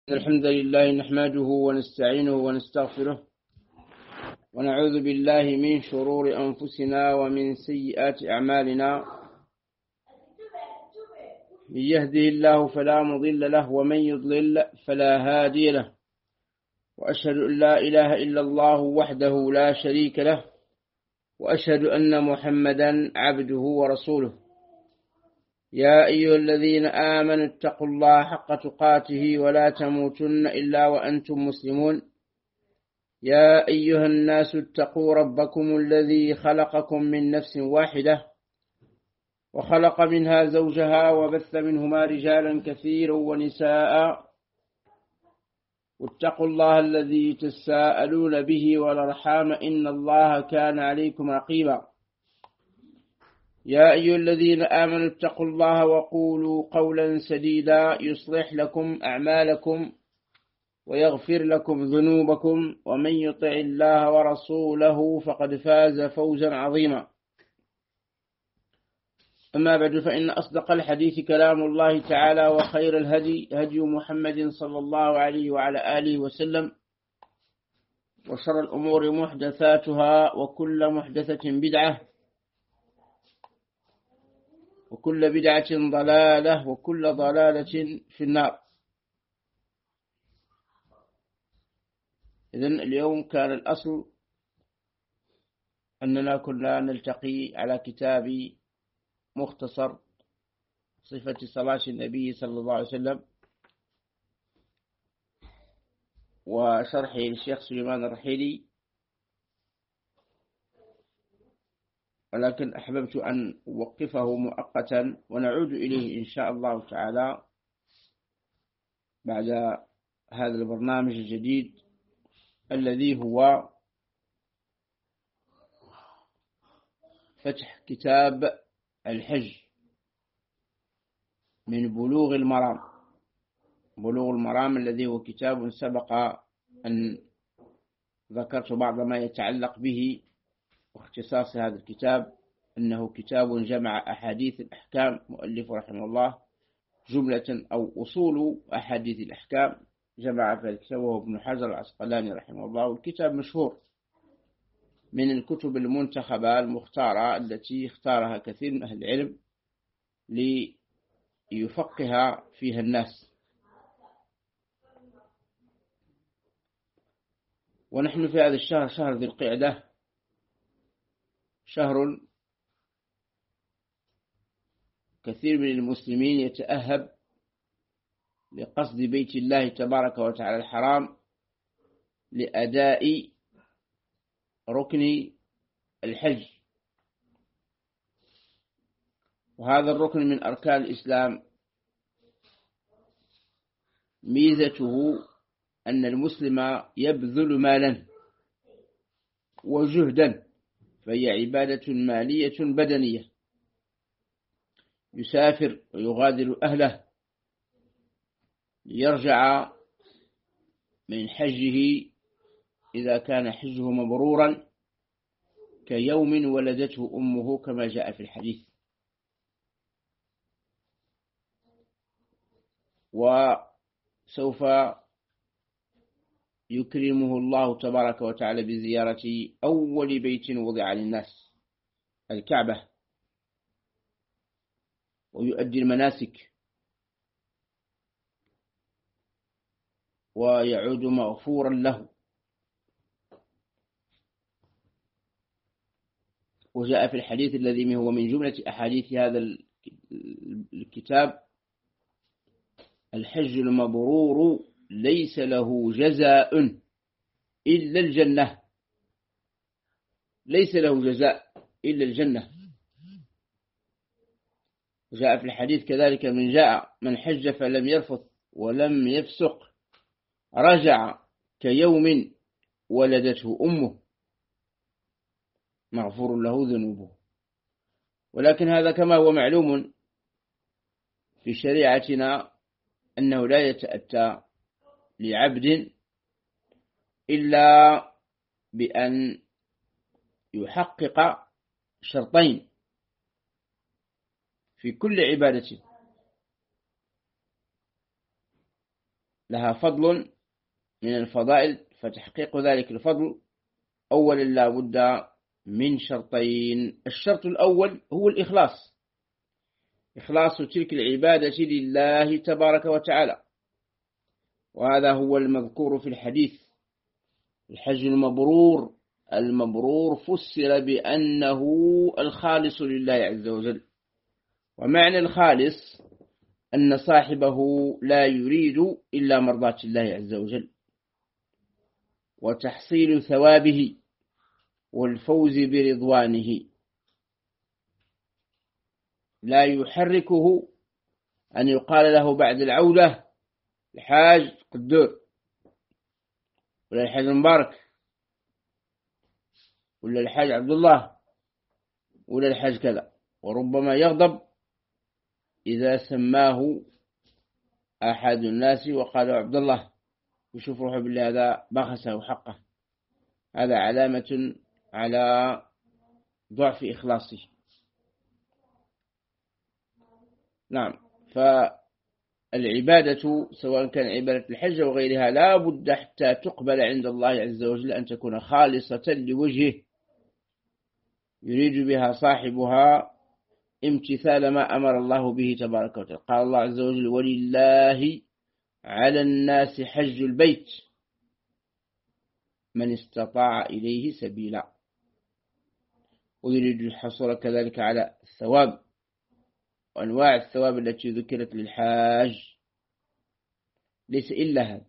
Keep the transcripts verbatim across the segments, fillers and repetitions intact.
الحمد لله نحمده ونستعينه ونستغفره ونعوذ بالله من شرور أنفسنا ومن سيئات أعمالنا. من يهده الله فلا مضل له ومن يضلل فلا هادي له، وأشهد أن لا إله إلا الله وحده لا شريك له، وأشهد أن محمدا عبده ورسوله. يا أيها الذين آمنوا اتقوا الله حق تقاته ولا تموتن إلا وأنتم مسلمون. يا أيها الناس اتقوا ربكم الذي خلقكم من نفس واحدة وخلق منها زوجها وبث منهما رجالا كثيرا ونساء، واتقوا الله الذي تساءلون به والأرحام إن الله كان عليكم رقيبا. يا أيها الذين آمنوا اتقوا الله وقولوا قولا سديدا يصلح لكم أعمالكم ويغفر لكم ذنوبكم، ومن يطع الله ورسوله فقد فاز فوزا عظيما. أما بعد، فإن أصدق الحديث كلام الله تعالى، وخير الهدي هدي محمد صلى الله عليه وعلى آله وسلم، وشر الأمور محدثاتها، وكل محدثة بدعة، وكل بدعة ضلالة، وكل ضلالة في النار. إذن اليوم كان الأصل أننا كنا نلتقي على كتاب مختصر صفة صلاة النبي صلى الله عليه وسلم وشرحه للشيخ سليمان الرحيلي، ولكن أحببت أن أوقفه مؤقتا ونعود إليه إن شاء الله تعالى بعد هذا البرنامج الجديد الذي هو فتح كتاب الحج من بلوغ المرام. بلوغ المرام الذي هو كتاب سبق أن ذكرت بعض ما يتعلق به، واختصاص هذا الكتاب أنه كتاب جمع أحاديث الأحكام، مؤلف رحمه الله جملة أو أصول أحاديث الأحكام جمع في الكتاب، وهو ابن حجر العسقلاني رحمه الله. والكتاب مشهور من الكتب المنتخبة المختارة التي اختارها كثير من أهل العلم ليفقه فيها الناس. ونحن في هذا الشهر، شهر ذي القعدة، شهر كثير من المسلمين يتأهب لقصد بيت الله تبارك وتعالى الحرام لأداء ركن الحج، وهذا الركن من أركان الإسلام. ميزته أن المسلم يبذل مالا وجهدا، فهي عبادة مالية بدنية، يسافر ويغادر أهله ليرجع من حجه إذا كان حجه مبرورا كيوم ولدته أمه كما جاء في الحديث. وسوف يكرمه الله تبارك وتعالى بزيارة أول بيت وضع للناس، الكعبة، ويؤدي المناسك ويعود مغفورا له. وجاء في الحديث الذي هو من جملة أحاديث هذا الكتاب: الحج المبرور ليس له جزاء إلا الجنة. ليس له جزاء إلا الجنة. جاء في الحديث كذلك: من جاء من حج فلم يرفث ولم يفسق رجع كيوم ولدته أمه مغفور له ذنوبه. ولكن هذا كما هو معلوم في شريعتنا أنه لا يتأتى لعبد إلا بأن يحقق شرطين في كل عبادة: لها فضل من الفضائل، فتحقيق ذلك الفضل أولا لا بد من شرطين. الشرط الأول هو الإخلاص، إخلاص تلك العبادة لله تبارك وتعالى، وهذا هو المذكور في الحديث. الحج المبرور، المبرور فسر بأنه الخالص لله عز وجل، ومعنى الخالص أن صاحبه لا يريد إلا مرضاة الله عز وجل وتحصيل ثوابه والفوز برضوانه، لا يحركه أن يقال له بعد العودة الحاج قدور، ولا الحاج مبارك، ولا الحاج عبد الله، ولا الحاج كذا. وربما يغضب إذا سماه أحد الناس وقال عبد الله، يشوف روحه بالله هذا بخسه حقه، هذا علامة على ضعف إخلاصه. نعم، فالعبادة سواء كان عبادة الحج أو غيرها لا بد حتى تقبل عند الله عز وجل أن تكون خالصة لوجهه، يريد بها صاحبها امتثال ما أمر الله به تبارك وتعالى. قال الله عز وجل: ولله على الناس حج البيت من استطاع إليه سبيلا، ويريد الحصول كذلك على الثواب وأنواع الثواب التي ذكرت للحاج، ليس إلا هذا.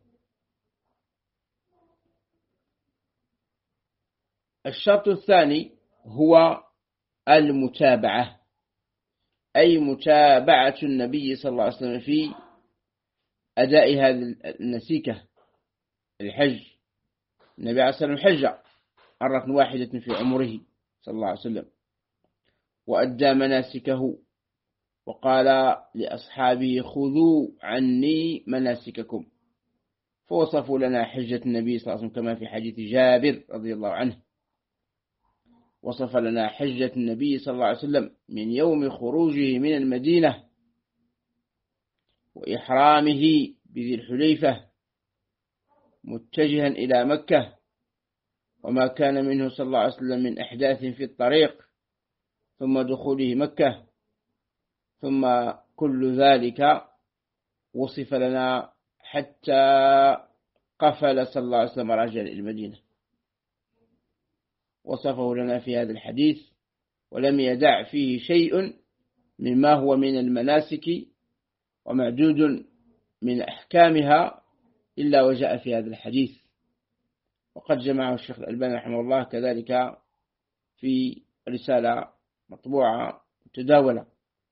الشرط الثاني هو المتابعة، أي متابعة النبي صلى الله عليه وسلم في أداء هذه النسيكة الحج. النبي عليه الصلاة والسلام حج مرة واحدة في عمره صلى الله عليه وسلم، وأدى مناسكه، وقال لأصحابه: خذوا عني مناسككم. فوصفوا لنا حجة النبي صلى الله عليه وسلم كما في حديث جابر رضي الله عنه، وصف لنا حجة النبي صلى الله عليه وسلم من يوم خروجه من المدينة وإحرامه بذي الحليفة متجها إلى مكة، وما كان منه صلى الله عليه وسلم من أحداث في الطريق، ثم دخوله مكة، ثم كل ذلك وصف لنا حتى قفل صلى الله عليه وسلم رجل المدينة، وصفه لنا في هذا الحديث، ولم يدع فيه شيء مما هو من المناسك ومعدود من أحكامها إلا وجاء في هذا الحديث. وقد جمعه الشيخ الألباني رحمه الله كذلك في رسالة مطبوعة متداولة.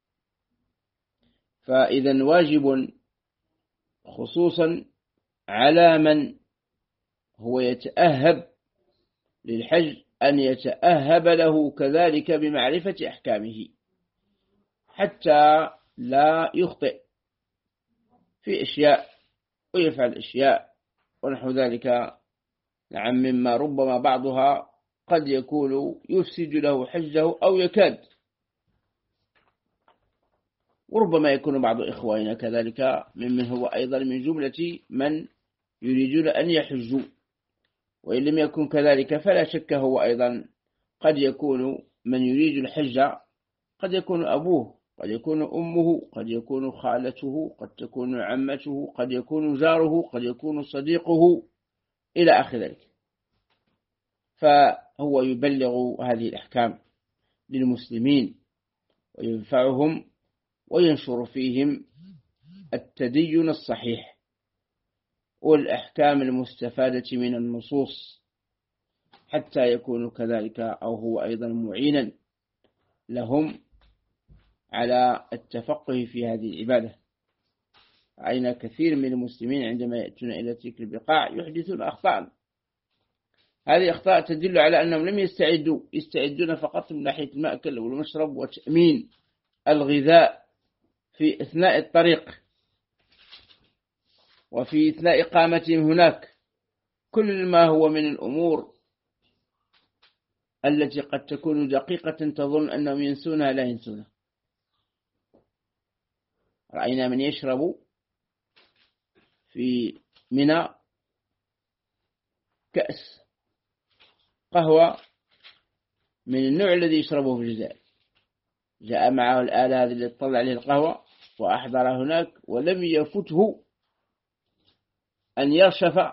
فإذا واجب خصوصا على من هو يتأهب للحج أن يتأهب له كذلك بمعرفة أحكامه، حتى لا يخطئ في أشياء ويفعل أشياء ونحو ذلك، نعم، مما ربما بعضها قد يكون يفسد له حجه أو يكاد. وربما يكون بعض إخواننا كذلك ممن هو أيضا من جملة من يريدون أن يحجوا، وإن لم يكن كذلك فلا شك هو أيضا قد يكون من يريد الحج، قد يكون أبوه، قد يكون أمه، قد يكون خالته، قد تكون عمته، قد يكون جاره، قد يكون صديقه إلى آخر ذلك. فهو يبلغ هذه الأحكام للمسلمين وينفعهم وينشر فيهم التدين الصحيح والأحكام المستفادة من النصوص، حتى يكون كذلك أو هو أيضا معينا لهم على التفقه في هذه العبادة. رأينا كثير من المسلمين عندما يأتون إلى تلك البقاع يحدثون أخطاء، هذه أخطاء تدل على أنهم لم يستعدوا، يستعدون فقط من ناحية المأكل والمشرب وتأمين الغذاء في أثناء الطريق وفي أثناء إقامتهم هناك. كل ما هو من الأمور التي قد تكون دقيقة تظن أنهم ينسونها لا ينسونها. رأينا من يشرب في منى كأس قهوة من النوع الذي يشربه في الجزائر، جاء معه الآلة هذه اللي تطلع عليه القهوة وأحضر هناك، ولم يفته أن يرشف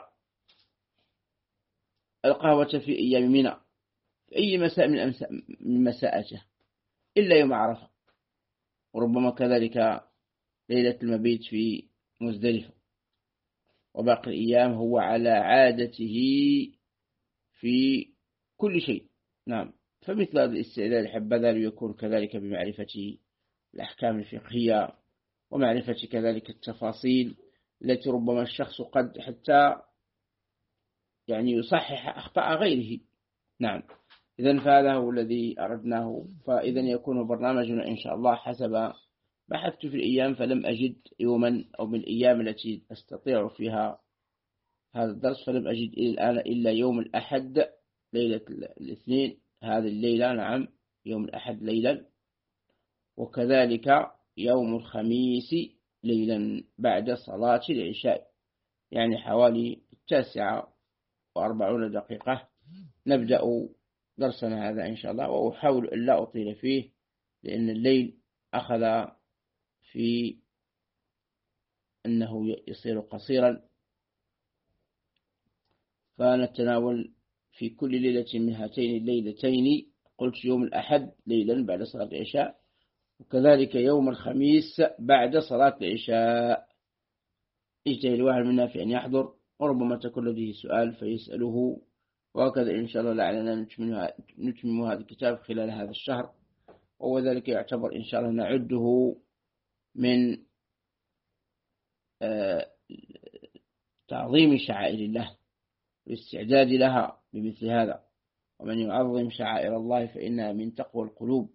القهوة في أيام منى في أي مساء من مساءته إلا يوم عرفة، وربما كذلك ليلة المبيت في مزدلفة، وباقي الأيام هو على عادته في كل شيء. نعم. فمثل هذا الاستعداد حبذا يكون كذلك بمعرفة الأحكام الفقهية ومعرفة كذلك التفاصيل التي ربما الشخص قد حتى يعني يصحح أخطاء غيره. نعم. إذن فهذا هو الذي أردناه. فإذا يكون برنامجنا إن شاء الله حسب بحثت في الأيام فلم أجد يوما أو من الأيام التي أستطيع فيها هذا الدرس، فلم أجد إلى الآن إلا يوم الأحد ليلة الاثنين هذه الليلة. نعم، يوم الأحد ليلا، وكذلك يوم الخميس ليلا بعد صلاة العشاء، يعني حوالي التاسعة وأربعون دقيقة نبدأ درسنا هذا إن شاء الله. وأحاول أن لا أطيل فيه لأن الليل أخذ في أنه يصير قصيرا، فنتناول في كل ليلة من هاتين الليلتين، قلت يوم الأحد ليلا بعد صلاة العشاء، وكذلك يوم الخميس بعد صلاة العشاء. يجتهد الواحد منا في أن يحضر، وربما تكون لديه سؤال فيسأله، وهكذا إن شاء الله لعلنا نتمم هذا الكتاب خلال هذا الشهر، وذلك يعتبر إن شاء الله نعده من تعظيم شعائر الله والاستعداد لها بمثل هذا. ومن يعظم شعائر الله فإنها من تقوى القلوب.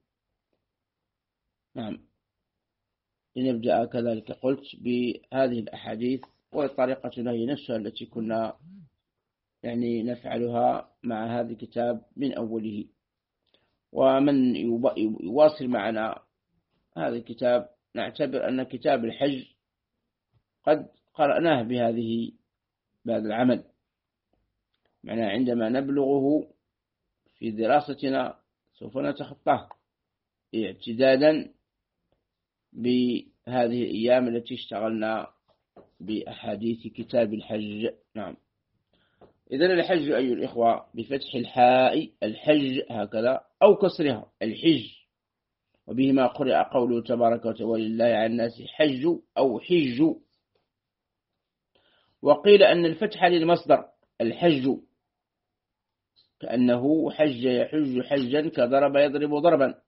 نعم. لنبدأ كذلك قلت بهذه الأحاديث، وطريقتنا هي نفسها التي كنا يعني نفعلها مع هذا الكتاب من أوله. ومن يواصل معنا هذا الكتاب نعتبر أن كتاب الحج قد قرأناه بهذه بهذا العمل، معنى عندما نبلغه في دراستنا سوف نتخطاه اعتدادا بهذه الأيام التي اشتغلنا بأحاديث كتاب الحج. نعم. إذن الحج أيها الإخوة بفتح الحاء الحج هكذا أو كسرها الحج، وبهما قرأ قوله تبارك وتعالى ولله على الناس حج أو حج. وقيل أن الفتح للمصدر الحج، كأنه حج يحج حجا كضرب يضرب ضربا،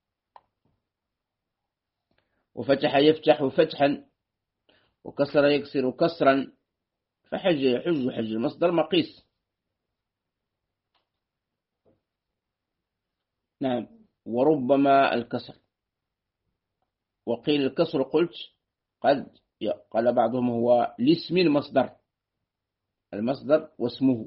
وفتح يفتح فتحا، وكسر يكسر كسرا، فحج يحج حج المصدر مقيس. نعم. وربما الكسر، وقيل الكسر قلت قد قال بعضهم هو لاسم المصدر، المصدر واسمه.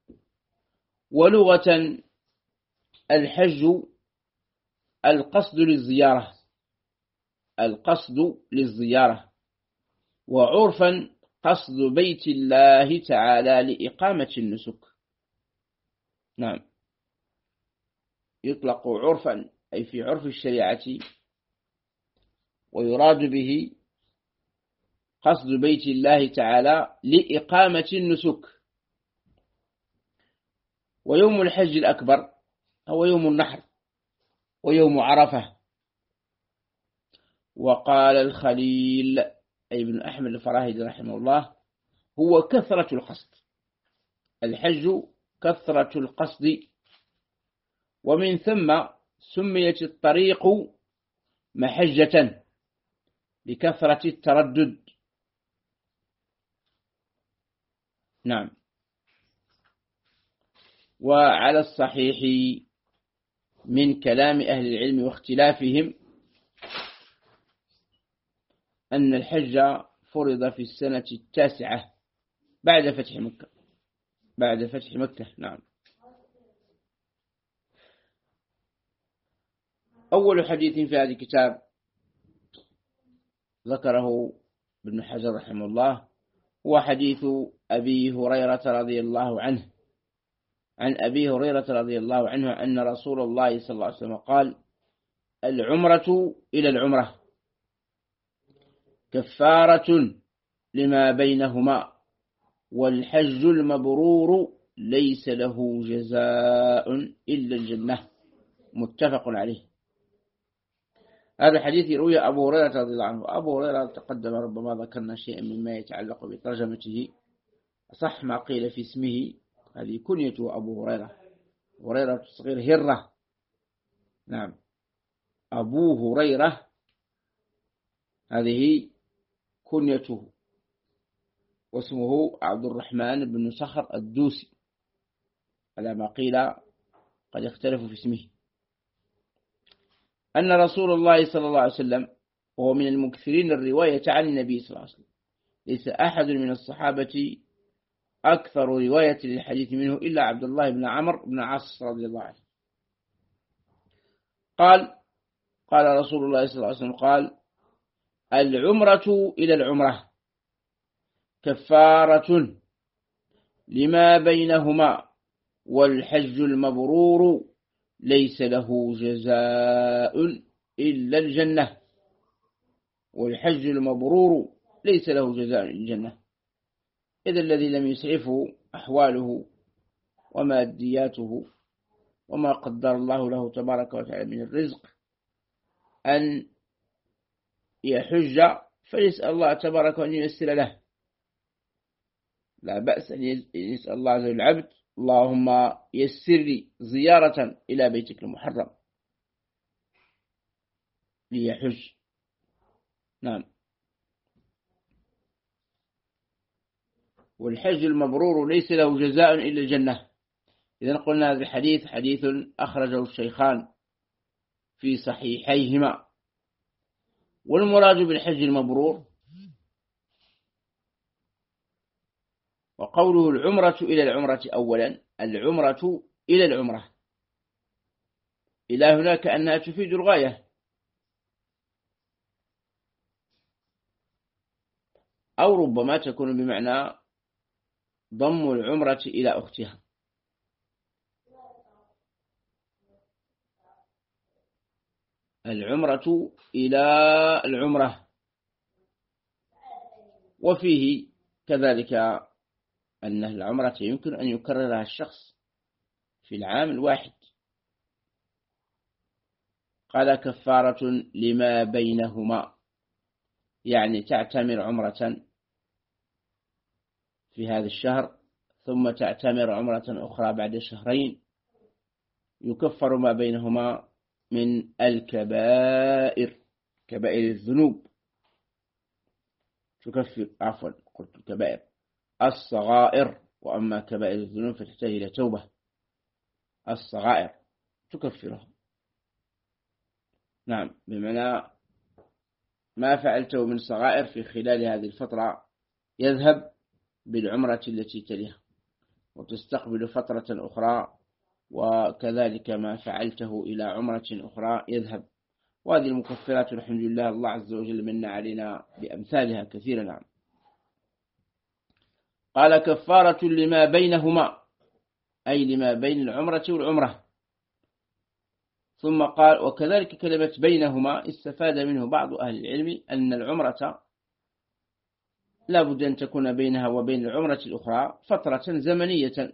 ولغة الحج القصد للزيارة، القصد للزيارة. وعرفا قصد بيت الله تعالى لإقامة النسك. نعم. يطلق عرفا أي في عرف الشريعة، ويراد به قصد بيت الله تعالى لإقامة النسك. ويوم الحج الأكبر هو يوم النحر ويوم عرفة. وقال الخليل أي بن أحمد الفراهيدي رحمه الله هو كثرة القصد، الحج كثرة القصد، ومن ثم سميت الطريق محجة لكثرة التردد. نعم. وعلى الصحيح من كلام أهل العلم واختلافهم أن الحج فرض في السنة التاسعة بعد فتح مكة، بعد فتح مكة. نعم. أول حديث في هذا الكتاب ذكره ابن حجر رحمه الله هو حديث أبي هريرة رضي الله عنه عن أبي هريرة رضي الله عنه أن رسول الله صلى الله عليه وسلم قال: العمرة إلى العمرة كفارة لما بينهما، والحج المبرور ليس له جزاء إلا الجنة. متفق عليه. هذا الحديث روي أبو هريرة رضي الله عنه. أبو هريرة تقدم، ربما ذكرنا شيئا مما يتعلق بترجمته. صح ما قيل في اسمه، هذه كنيته أبو هريرة. هريرة الصغير هرة. نعم، أبو هريرة هذه كنيته، واسمه عبد الرحمن بن صخر الدوسي، على ما قيل قد اختلفوا في اسمه. أن رسول الله صلى الله عليه وسلم وهو من المكثرين الرواية عن النبي صلى الله عليه وسلم، ليس أحد من الصحابة أكثر رواية للحديث منه إلا عبد الله بن عمرو بن عاص رضي الله عنه. قال قال رسول الله صلى الله عليه وسلم قال: العمرة إلى العمرة كفارة لما بينهما، والحج المبرور ليس له جزاء إلا الجنة. والحج المبرور ليس له جزاء إلا الجنة. إذا الذي لم يسعفه أحواله ومادياته وما قدر الله له تبارك وتعالى من الرزق أن يحج، فيسأل الله تبارك أن ييسر له. لا بأس أن يسأل الله عز وجل العبد: اللهم يسر لي زيارة إلى بيتك المحرم ليحج. نعم. والحج المبرور ليس له جزاء إلا الجنة. إذن قلنا هذا الحديث حديث أخرجه الشيخان في صحيحيهما. والمراد بالحج المبرور وقوله العمرة إلى العمرة. أولا، العمرة إلى العمرة إلى هناك أنها تفيد الغاية، أو ربما تكون بمعنى ضم العمرة إلى أختها. العمرة إلى العمرة. وفيه كذلك أن العمرة يمكن أن يكررها الشخص في العام الواحد. قال: كفارة لما بينهما، يعني تعتمر عمرة في هذا الشهر ثم تعتمر عمرة أخرى بعد شهرين، يكفر ما بينهما من الكبائر، كبائر الذنوب. تكفر، عفوا قلت الكبائر، الصغائر. وأما كبائر الذنوب فتحتاج إلى توبة. الصغائر تكفرها. نعم، بمعنى ما فعلته من صغائر في خلال هذه الفترة يذهب بالعمرة التي تليها، وتستقبل فترة أخرى، وكذلك ما فعلته إلى عمرة أخرى يذهب. وهذه المكفرات الحمد لله الله عز وجل من علينا بأمثالها كثيرا. نعم. قال: كفارة لما بينهما، أي لما بين العمرة والعمرة. ثم قال: وكذلك كلمة بينهما استفاد منه بعض أهل العلم أن العمرة لا بد أن تكون بينها وبين العمرة الأخرى فترة زمنية،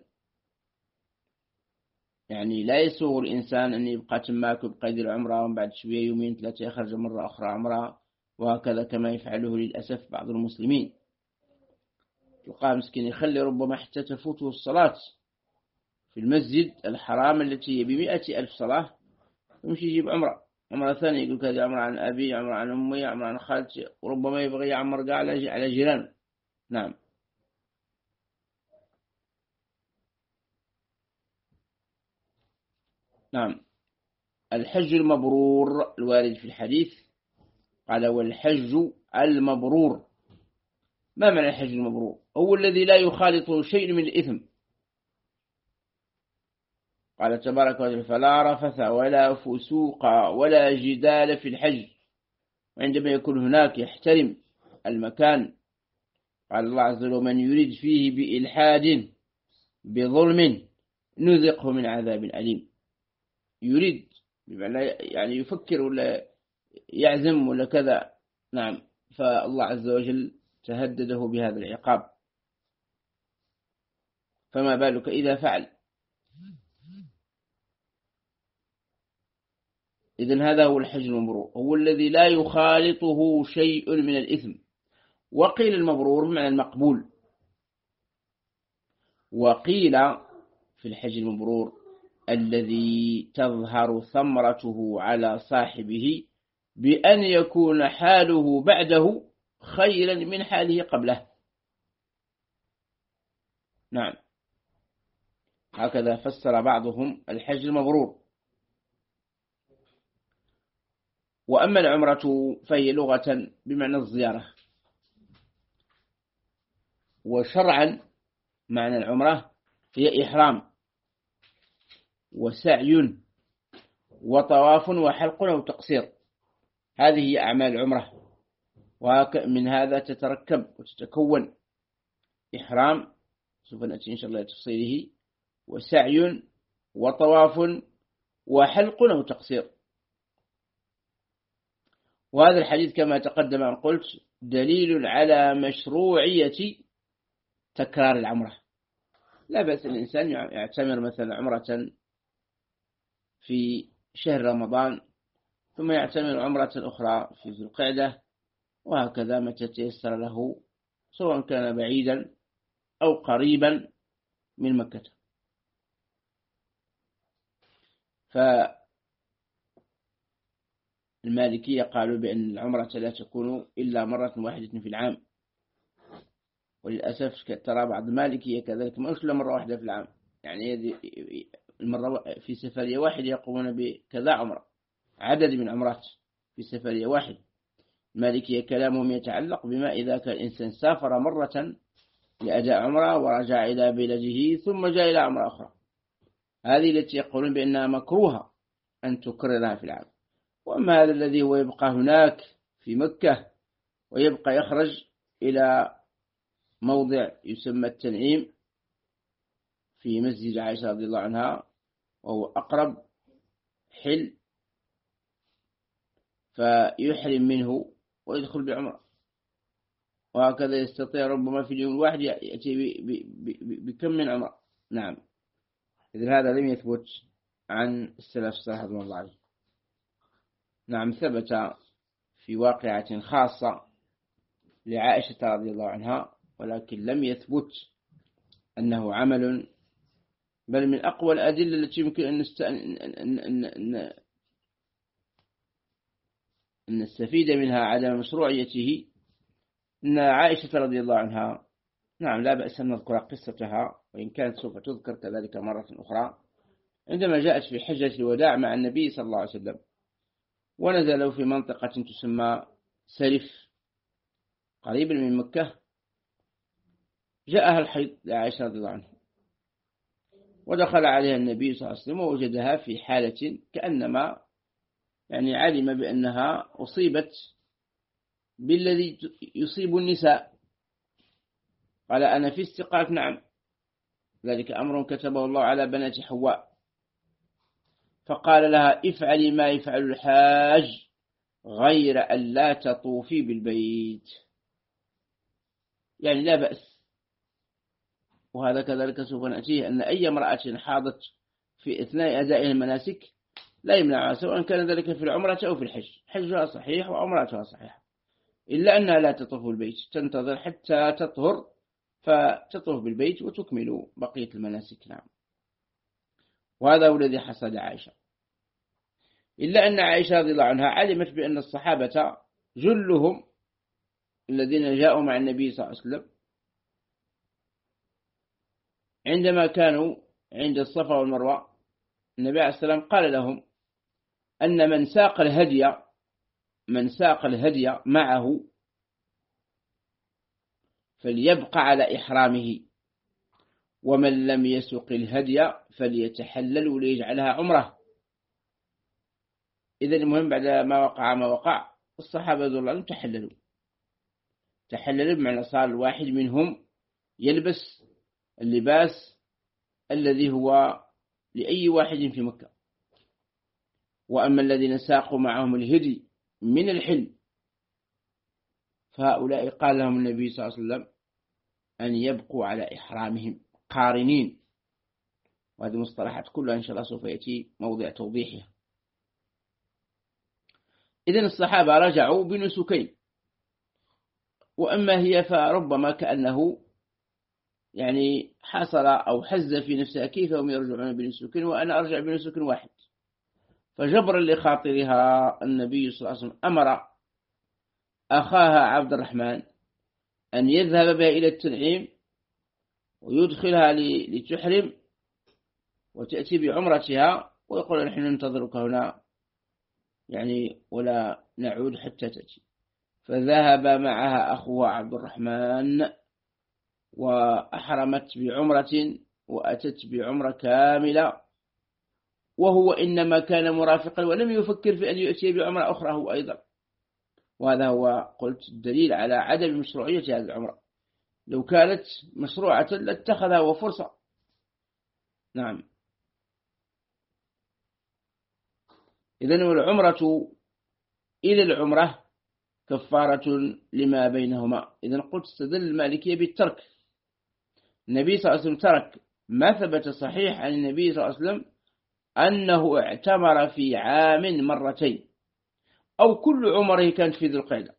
يعني لا يسوغ الإنسان أن يبقى تماك بقيد العمرة وبعد شوية يومين ثلاثة يخرج مرة أخرى عمرة، وهكذا كما يفعله للأسف بعض المسلمين. تلقى مسكين يخلي ربما حتى تفوته الصلاة في المسجد الحرام التي بمئة ألف صلاة، يمشي يجيب عمرة عمرة ثانية، يقول هذه عمرة عن أبي، عمرة عن أمي، عمرة عن خالتي، وربما يبغي يعمر على جيران. نعم. نعم. الحج المبرور الوارد في الحديث قال: والحج المبرور. ما معنى الحج المبرور؟ هو الذي لا يخالطه شيء من الإثم. قال تبارك وتعالى: فلا رفث ولا فسوق ولا جدال في الحج. وعندما يكون هناك يحترم المكان قال الله عز وجل: ومن يريد فيه بإلحاد بظلم نذقه من عذاب أليم. يريد بمعنى يعني يفكر ولا يعزم ولا كذا، نعم، فالله عز وجل تهدده بهذا العقاب، فما بالك إذا فعل. إذن هذا هو الحج المبرور، هو الذي لا يخالطه شيء من الإثم. وقيل المبرور بمعنى المقبول، وقيل في الحج المبرور الذي تظهر ثمرته على صاحبه بأن يكون حاله بعده خيرا من حاله قبله. نعم، هكذا فسر بعضهم الحج المبرور. وأما العمرة فهي لغة بمعنى الزيارة، وشرعا معنى العمرة هي إحرام وسعي وطواف وحلق أو تقصير، هذه هي أعمال العمرة، ومن هذا تتركب وتتكون: إحرام، سوف نأتي إن شاء الله لتفصيله، وسعي وطواف وحلق أو تقصير. وهذا الحديث كما تقدم أن قلت دليل على مشروعية تكرار العمرة. لا بأس الإنسان يعتمر مثلا عمرة في شهر رمضان ثم يعتمر عمرة أخرى في ذي القعدة، وهكذا متى تيسر له، سواء كان بعيدا أو قريبا من مكة. فالمالكية قالوا بأن العمرة لا تكون إلا مرة واحدة في العام، وللأسف ترى بعض المالكية كذلك ما إلا مرة واحدة في العام، يعني المرة في سفرية واحدة يقومون بكذا عمرة، عدد من عمرات في سفرية واحدة. المالكية كلامهم يتعلق بما إذا كان الإنسان سافر مرة لأداء عمرة ورجع إلى بلده ثم جاء إلى عمرة أخرى، هذه التي يقولون بأنها مكروهة أن تكررها في العام. وأما هذا الذي هو يبقى هناك في مكة ويبقى يخرج إلى موضع يسمى التنعيم في مسجد عائشة رضي الله عنها، وهو أقرب حل، فيحرم منه ويدخل بعمرة، وهكذا يستطيع ربما في اليوم الواحد يأتي بكم من عمرة. نعم، إذن هذا لم يثبت عن السلف الصالح رضي الله عنه. نعم، ثبت في واقعة خاصة لعائشة رضي الله عنها، ولكن لم يثبت أنه عمل، بل من أقوى الأدلة التي يمكن أن, نست... أن... أن... أن... أن نستفيد منها عدم مشروعيته أن عائشة رضي الله عنها، نعم، لا بأس أن نذكر قصتها وإن كانت سوف تذكر كذلك مرة أخرى، عندما جاءت في حجة الوداع مع النبي صلى الله عليه وسلم ونزلوا في منطقة تسمى سرف قريبا من مكة، جاءها الحيض لعائشة رضي الله عنها، ودخل عليها النبي صلى الله عليه وسلم ووجدها في حالة كأنما يعني علم بأنها أصيبت بالذي يصيب النساء، قال: أنا في استقاف. نعم، ذلك أمر كتبه الله على بنات حواء. فقال لها: افعلي ما يفعل الحاج غير أن لا تطوفي بالبيت، يعني لا بأس. وهذا كذلك سوف نأتيه أن أي امرأة حاضت في أثناء أداء المناسك لا يمنعها، سواء كان ذلك في العمرة أو في الحج، حجها صحيح وعمرتها صحيحة، إلا أنها لا تطوف بالبيت، تنتظر حتى تطهر فتطوف بالبيت وتكمل بقية المناسك. نعم، وهذا هو الذي حصل لعائشة، إلا أن عائشة رضي الله عنها علمت بأن الصحابة جلهم الذين جاءوا مع النبي صلى الله عليه وسلم عندما كانوا عند الصفا والمروة، النبي عليه السلام قال لهم أن من ساق الهدي من ساق الهدي معه فليبقى على إحرامه، ومن لم يسق الهدي فليتحلل وليجعلها عمره. إذن المهم بعد ما وقع ما وقع الصحابة رضي الله عنهم تحللوا، تحلل بمعنى صار الواحد منهم يلبس اللباس الذي هو لأي واحد في مكة. وأما الذين ساقوا معهم الهدي من الحل فهؤلاء قال لهم النبي صلى الله عليه وسلم أن يبقوا على إحرامهم قارنين، وهذه المصطلحات كلها إن شاء الله سوف يأتي موضع توضيحها. إذن الصحابة رجعوا بنسكين، وأما هي فربما كأنه يعني حصل أو حز في نفسها كيف هم يرجعون بنسك وأنا أرجع بنسك واحد. فجبرا لخاطرها النبي صلى الله عليه وسلم أمر أخاها عبد الرحمن أن يذهب بها إلى التنعيم ويدخلها لتحرم وتأتي بعمرتها، ويقول نحن ننتظرك هنا يعني ولا نعود حتى تأتي. فذهب معها أخوها عبد الرحمن وأحرمت بعمرة وأتت بعمرة كاملة، وهو إنما كان مرافقا ولم يفكر في أن يأتي بعمرة أخرى هو أيضا. وهذا هو قلت الدليل على عدم مشروعية هذه العمرة. لو كانت مشروعة لاتخذها وفرصة. نعم. إذن العمرة إلى العمرة كفارة لما بينهما. إذن قلت استدل المالكية بالترك. النبي صلى الله عليه وسلم ترك ما ثبت صحيح عن النبي صلى الله عليه وسلم أنه اعتمر في عام مرتين أو كل عمره كانت في ذي القعدة،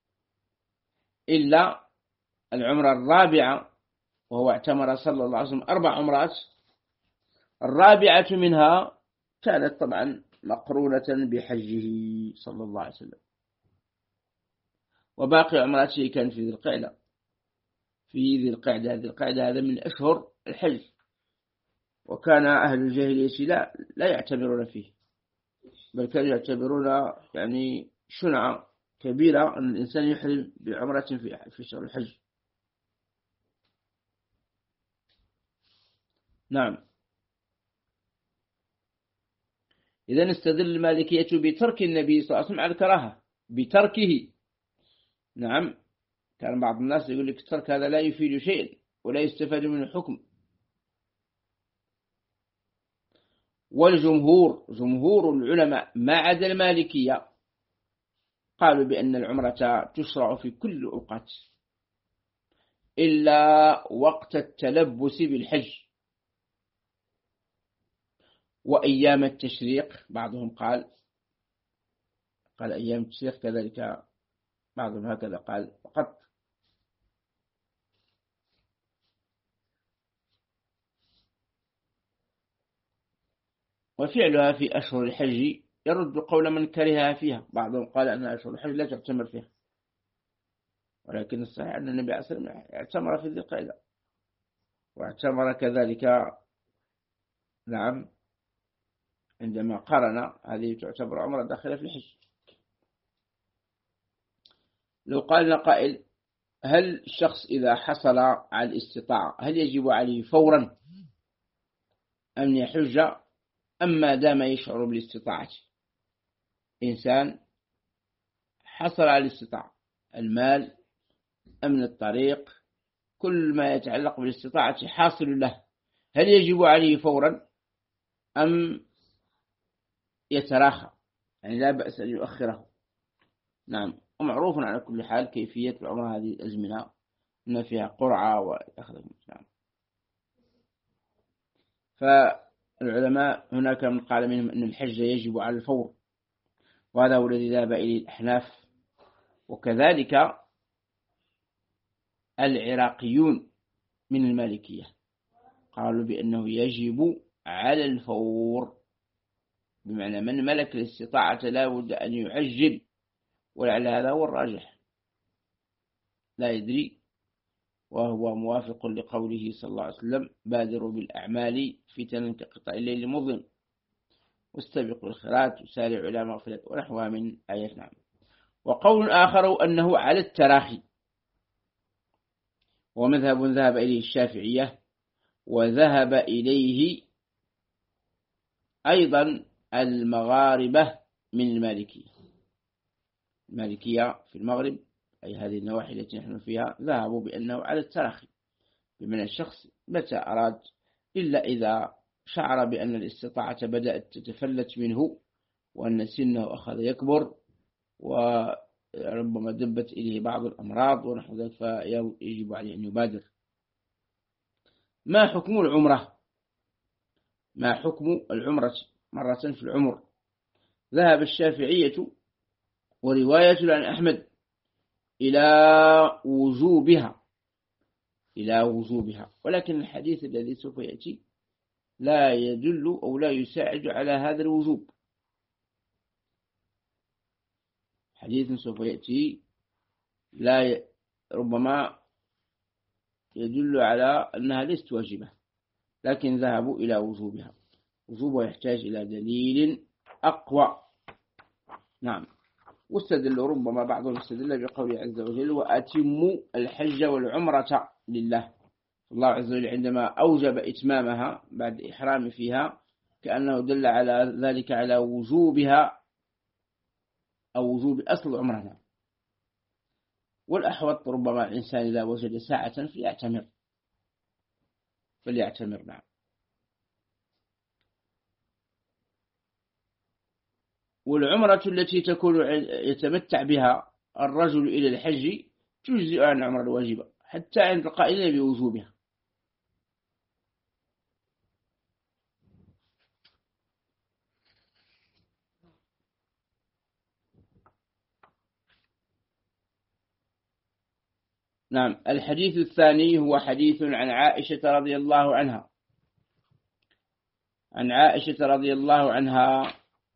إلا العمرة الرابعة وهو اعتمر صلى الله عليه وسلم أربع عمرات، الرابعة منها كانت طبعا مقرونة بحجه صلى الله عليه وسلم، وباقي عمراته كانت في ذي القعدة. في ذي القعدة ذي القعدة هذا من أشهر الحج، وكان أهل الجاهلية لا لا يعتبرون فيه، بل كانوا يعتبرون يعني شنعة كبيرة أن الإنسان يحرم بعمرة في في شهر الحج. نعم. إذن استدل المالكية بترك النبي صلى الله عليه وسلم على الكراهة بتركه. نعم. كان بعض الناس يقول لك الترك هذا لا يفيد شيء ولا يستفاد منه حكم. والجمهور جمهور العلماء ما عدا المالكية قالوا بأن العمرة تشرع في كل أوقات إلا وقت التلبس بالحج وأيام التشريق. بعضهم قال قال أيام التشريق كذلك، بعضهم هكذا قال فقط. وفعلها في أشهر الحج يرد قول من كرهها فيها. بعضهم قال أن أشهر الحج لا تعتمر فيها، ولكن الصحيح أن النبي عليه الصلاة والسلام اعتمر في ذي القعدة واعتمر كذلك. نعم. عندما قرن هذه تعتبر عمرة داخلة في الحج. لو قال قائل هل الشخص إذا حصل على الاستطاعة هل يجب عليه فورا أن يحج أم ما دام يشعر بالاستطاعة؟ إنسان حصل على الاستطاعة، المال، أمن الطريق، كل ما يتعلق بالاستطاعة حاصل له، هل يجب عليه فورا أم يتراخى؟ يعني لا بأس أن يؤخره. نعم. ومعروف على كل حال كيفية العمرة هذه الأزمنة أن فيها قرعة وأخذ. نعم. فالعلماء هناك من قال منهم أن الحج يجب على الفور، وهذا هو الذي ذهب إليه الأحناف، وكذلك العراقيون من المالكية قالوا بأنه يجب على الفور، بمعنى من ملك الاستطاعة لا بد أن يعجل، ولعل هذا هو الراجح لا يدري، وهو موافق لقوله صلى الله عليه وسلم بادروا بالأعمال فتنا كقطع الليل المظلم واستبقوا الخيرات وسارعوا إلى مغفرة ونحوها من آيات. نعم. وقول آخر أنه على التراخي، ومذهب ذهب إليه الشافعية، وذهب إليه أيضا المغاربة من المالكية. المالكية في المغرب أي هذه النواحي التي نحن فيها ذهبوا بأنه على التراخي، بمن الشخص متى أراد، إلا إذا شعر بأن الاستطاعة بدأت تتفلت منه وأن سنه أخذ يكبر وربما دبت إليه بعض الأمراض ونحو ذلك، فيجب عليه أن يبادر. ما حكم العمرة؟ ما حكم العمرة مرة في العمر؟ ذهب الشافعية ورواية عن أحمد إلى وجوبها إلى وجوبها ولكن الحديث الذي سوف يأتي لا يدل أو لا يساعد على هذا الوجوب. حديث سوف يأتي لا ي... ربما يدل على أنها ليست واجبة، لكن ذهبوا إلى وجوبها. وجوبها يحتاج إلى دليل أقوى. نعم. واستدل ربما بعضهم استدل بقوله عز وجل وأتموا الحج والعمرة لله. الله عز وجل عندما أوجب إتمامها بعد إحرام فيها كأنه دل على ذلك على وجوبها أو وجوب أصل عمرنا. والأحوط ربما الإنسان إذا وجد ساعة فليعتمر فليعتمر نعم. والعمرة التي تكون يتمتع بها الرجل إلى الحج تجزئ عن العمرة الواجبة حتى عند القائلين بوجوبها. نعم. الحديث الثاني هو حديث عن عائشة رضي الله عنها. عن عائشة رضي الله عنها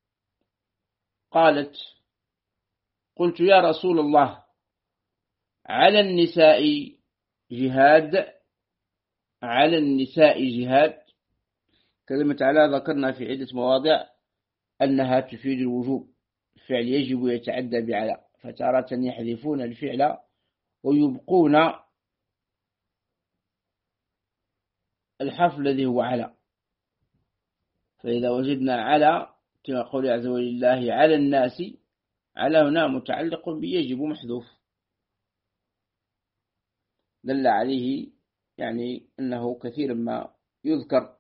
قالت قلت يا رسول الله على النساء جهاد على النساء جهاد. كلمة على ذكرنا في عدة مواضع أنها تفيد الوجوب، الفعل يجب يتعدى بعلى، فتارة يحذفون الفعل ويبقون الحرف الذي هو على. فإذا وجدنا على كما قول عز وجل الله على الناس، على هنا متعلق بيجب محذوف دل عليه يعني أنه كثير ما يذكر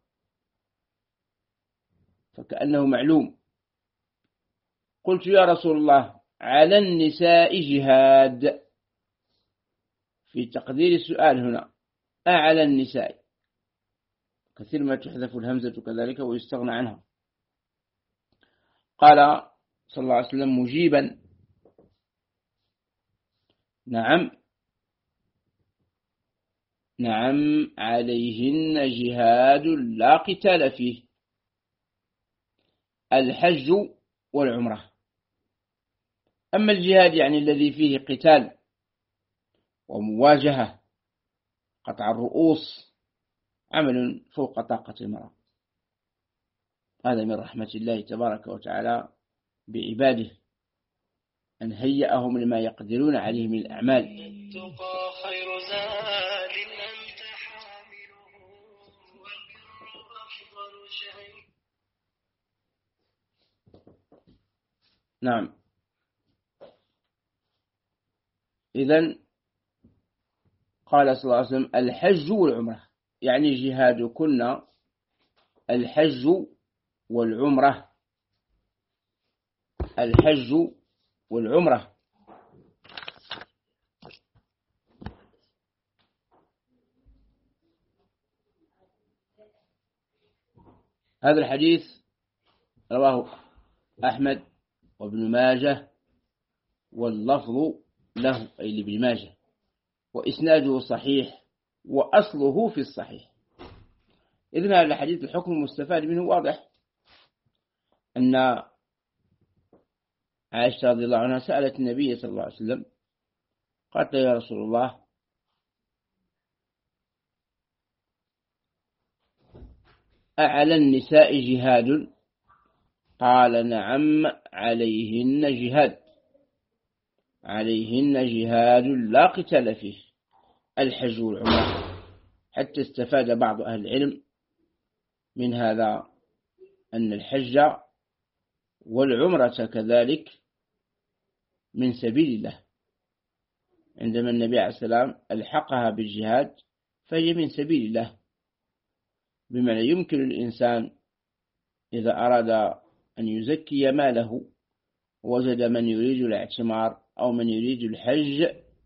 فكأنه معلوم. قلت يا رسول الله على النساء جهاد، في تقدير السؤال هنا أعلى النساء، كثير ما تحذف الهمزة كذلك ويستغنى عنها. قال صلى الله عليه وسلم مجيبا نعم نعم عليهن جهاد لا قتال فيه، الحج والعمرة. أما الجهاد يعني الذي فيه قتال ومواجهة قطع الرؤوس عمل فوق طاقة المرأة، هذا من رحمة الله تبارك وتعالى بعباده أن هيأهم لما يقدرون عليه من الأعمال. التقى خير زاد أنت حامله والبر أفضل شيء. نعم. إذن قال صلى الله عليه وسلم الحج والعمرة، يعني جهادكن الحج والعمرة، الحج والعمرة. هذا الحديث رواه أحمد وابن ماجه واللفظ له أي لابن ماجه، وإسناده صحيح وأصله في الصحيح. إذن هذا الحديث الحكم المستفاد منه واضح، أن عائشة رضي الله عنها سألت النبي صلى الله عليه وسلم قالت يا رسول الله أعلى النساء جهاد؟ قال نعم عليهن جهاد، عليهن جهاد لا قتال فيه، الحج والعمرة. حتى استفاد بعض أهل العلم من هذا أن الحج والعمرة كذلك من سبيل الله، عندما النبي عليه السلام ألحقها بالجهاد فهي من سبيل الله، بمعنى يمكن الإنسان إذا أراد أن يزكي ماله وجد من يريد الاعتمار أو من يريد الحج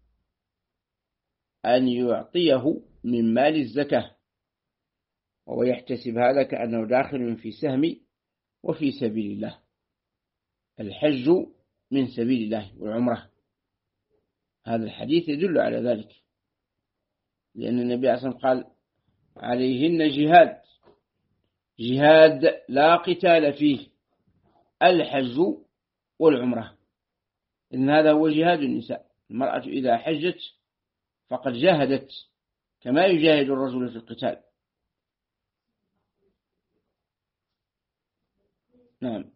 أن يعطيه من مال الزكاة، وهو يحتسب هذا كأنه داخل في سهم وفي سبيل الله. الحج من سبيل الله والعمرة، هذا الحديث يدل على ذلك، لأن النبي عليه الصلاة والسلام قال عليهن جهاد، جهاد لا قتال فيه، الحج والعمرة. إن هذا هو جهاد النساء، المرأة إذا حجت فقد جاهدت كما يجاهد الرجل في القتال. نعم.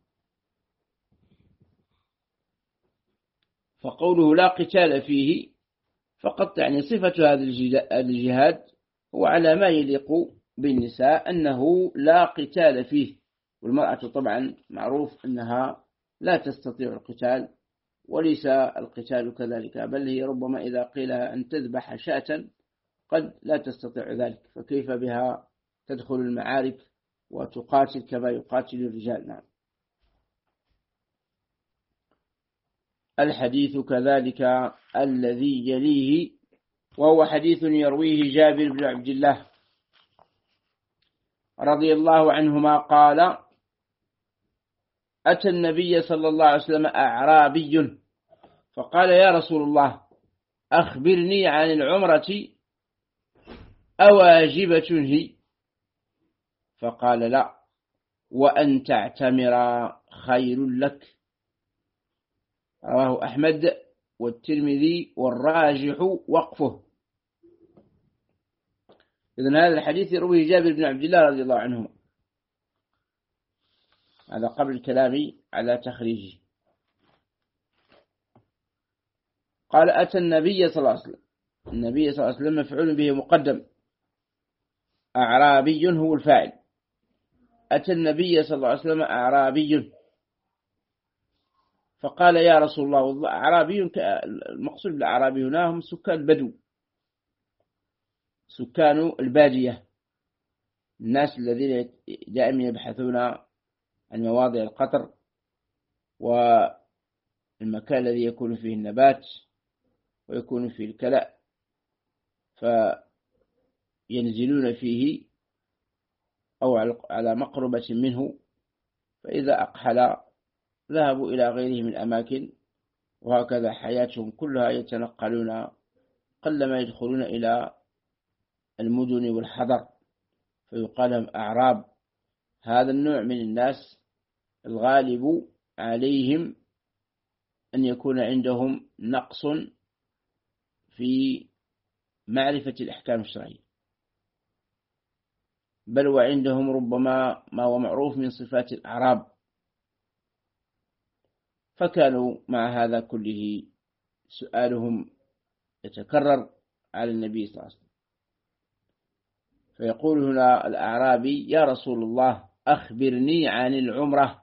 فقوله لا قتال فيه فقط يعني صفة هذا الجهاد هو على ما يليق بالنساء، أنه لا قتال فيه، والمرأة طبعا معروف أنها لا تستطيع القتال، وليس القتال كذلك، بل هي ربما إذا قيل أن تذبح شاة قد لا تستطيع ذلك، فكيف بها تدخل المعارك وتقاتل كما يقاتل الرجال. نعم. الحديث كذلك الذي يليه، وهو حديث يرويه جابر بن عبد الله رضي الله عنهما قال: أتى النبي صلى الله عليه وسلم أعرابي فقال: يا رسول الله أخبرني عن العمرة أواجبة هي؟ فقال: لا، وأن تعتمر خير لك. رواه أحمد والترمذي والراجح وقفه. إذن هذا الحديث يرويه جابر بن عبد الله رضي الله عنه، هذا قبل الكلام على تخريجه. قال: أتى النبي صلى الله عليه وسلم، النبي صلى الله عليه وسلم مفعول به مقدم، أعرابي هو الفاعل. أتى النبي صلى الله عليه وسلم أعرابي فقال: يا رسول الله. أعرابي المقصود بالأعرابي هنا هم سكان البدو، سكان البادية، الناس الذين دائما يبحثون عن مواضع القطر والمكان الذي يكون فيه النبات ويكون فيه الكلأ، فينزلون فيه أو على مقربة منه، فإذا أقحل ذهبوا إلى غيره من الأماكن، وهكذا حياتهم كلها يتنقلون، قلما يدخلون إلى المدن والحضر، فيقال لهم أعراب. هذا النوع من الناس الغالب عليهم أن يكون عندهم نقص في معرفة الأحكام الشرعية، بل وعندهم ربما ما هو معروف من صفات الأعراب، فكانوا مع هذا كله سؤالهم يتكرر على النبي صلى الله عليه وسلم. فيقول هنا الأعرابي: يا رسول الله أخبرني عن العمرة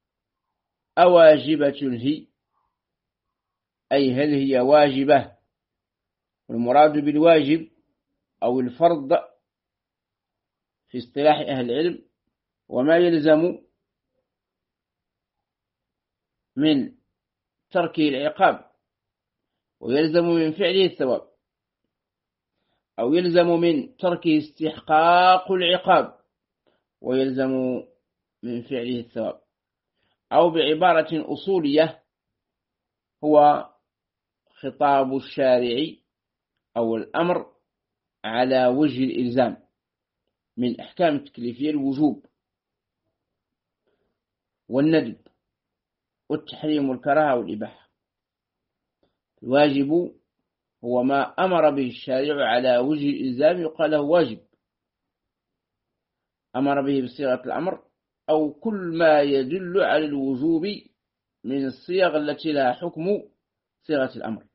أواجبة هي؟ أي هل هي واجبة؟ والمراد بالواجب أو الفرض في اصطلاح أهل العلم وما يلزم من تركه العقاب، ويلزم من فعله الثواب، أو يلزم من تركه استحقاق العقاب ويلزم من فعله الثواب، أو بعبارة أصولية هو خطاب الشارع أو الأمر على وجه الإلزام، من أحكام التكليفية الوجوب والندب والتحريم والكراهة والإباحة. الواجب هو ما أمر به الشارع على وجه الإلزام يقال له واجب، أمر به بصيغة الأمر أو كل ما يدل على الوجوب من الصيغ التي لها حكم صيغة الأمر.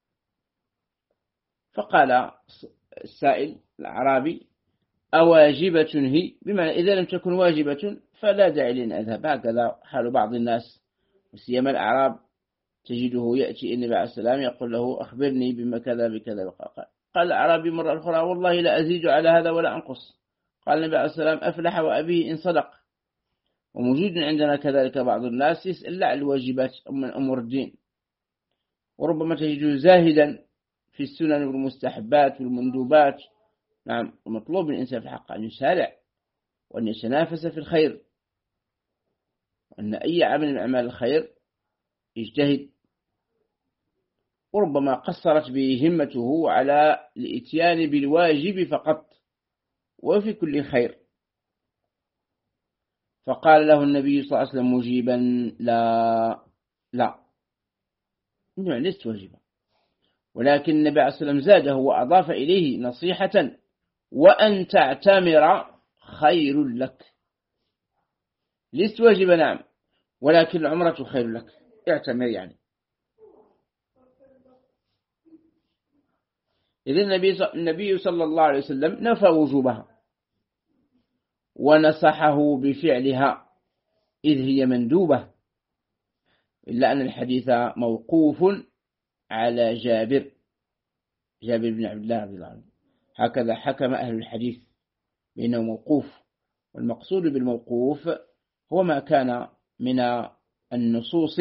فقال السائل الأعرابي: أواجبة هي؟ بمعنى إذا لم تكن واجبة فلا داعي لأن أذهب. هكذا حال بعض الناس وسيما الأعراب تجده يأتي النبي عليه السلام يقول له أخبرني بما كذا بكذا قال قال الأعرابي مرة أخرى والله لا أزيد على هذا ولا أنقص. قال النبي عليه السلام أفلح وأبيه إن صدق. وموجود عندنا كذلك بعض الناس يسأل عن الواجبات من أمور الدين، وربما تجده زاهدا في السنن والمستحبات والمندوبات. نعم، ومطلوب من الإنسان في الحق أن يسارع وأن يتنافس في الخير، وأن أي عمل من أعمال الخير يجتهد. وربما قصرت به همته على الإتيان بالواجب فقط وفي كل خير، فقال له النبي صلى الله عليه وسلم مجيبا لا لا إنه لست واجبا، ولكن النبي عليه الصلاة والسلام زاده وأضاف إليه نصيحة وأن تعتمر خير لك. لست واجبا نعم، ولكن العمرة خير لك، اعتمر يعني. إذن النبي صلى الله عليه وسلم نفى وجوبها ونصحه بفعلها إذ هي مندوبة، إلا أن الحديث موقوف على جابر جابر بن عبد الله رضي الله عنه، هكذا حكم أهل الحديث بأنه موقوف. والمقصود بالموقوف هو ما كان من النصوص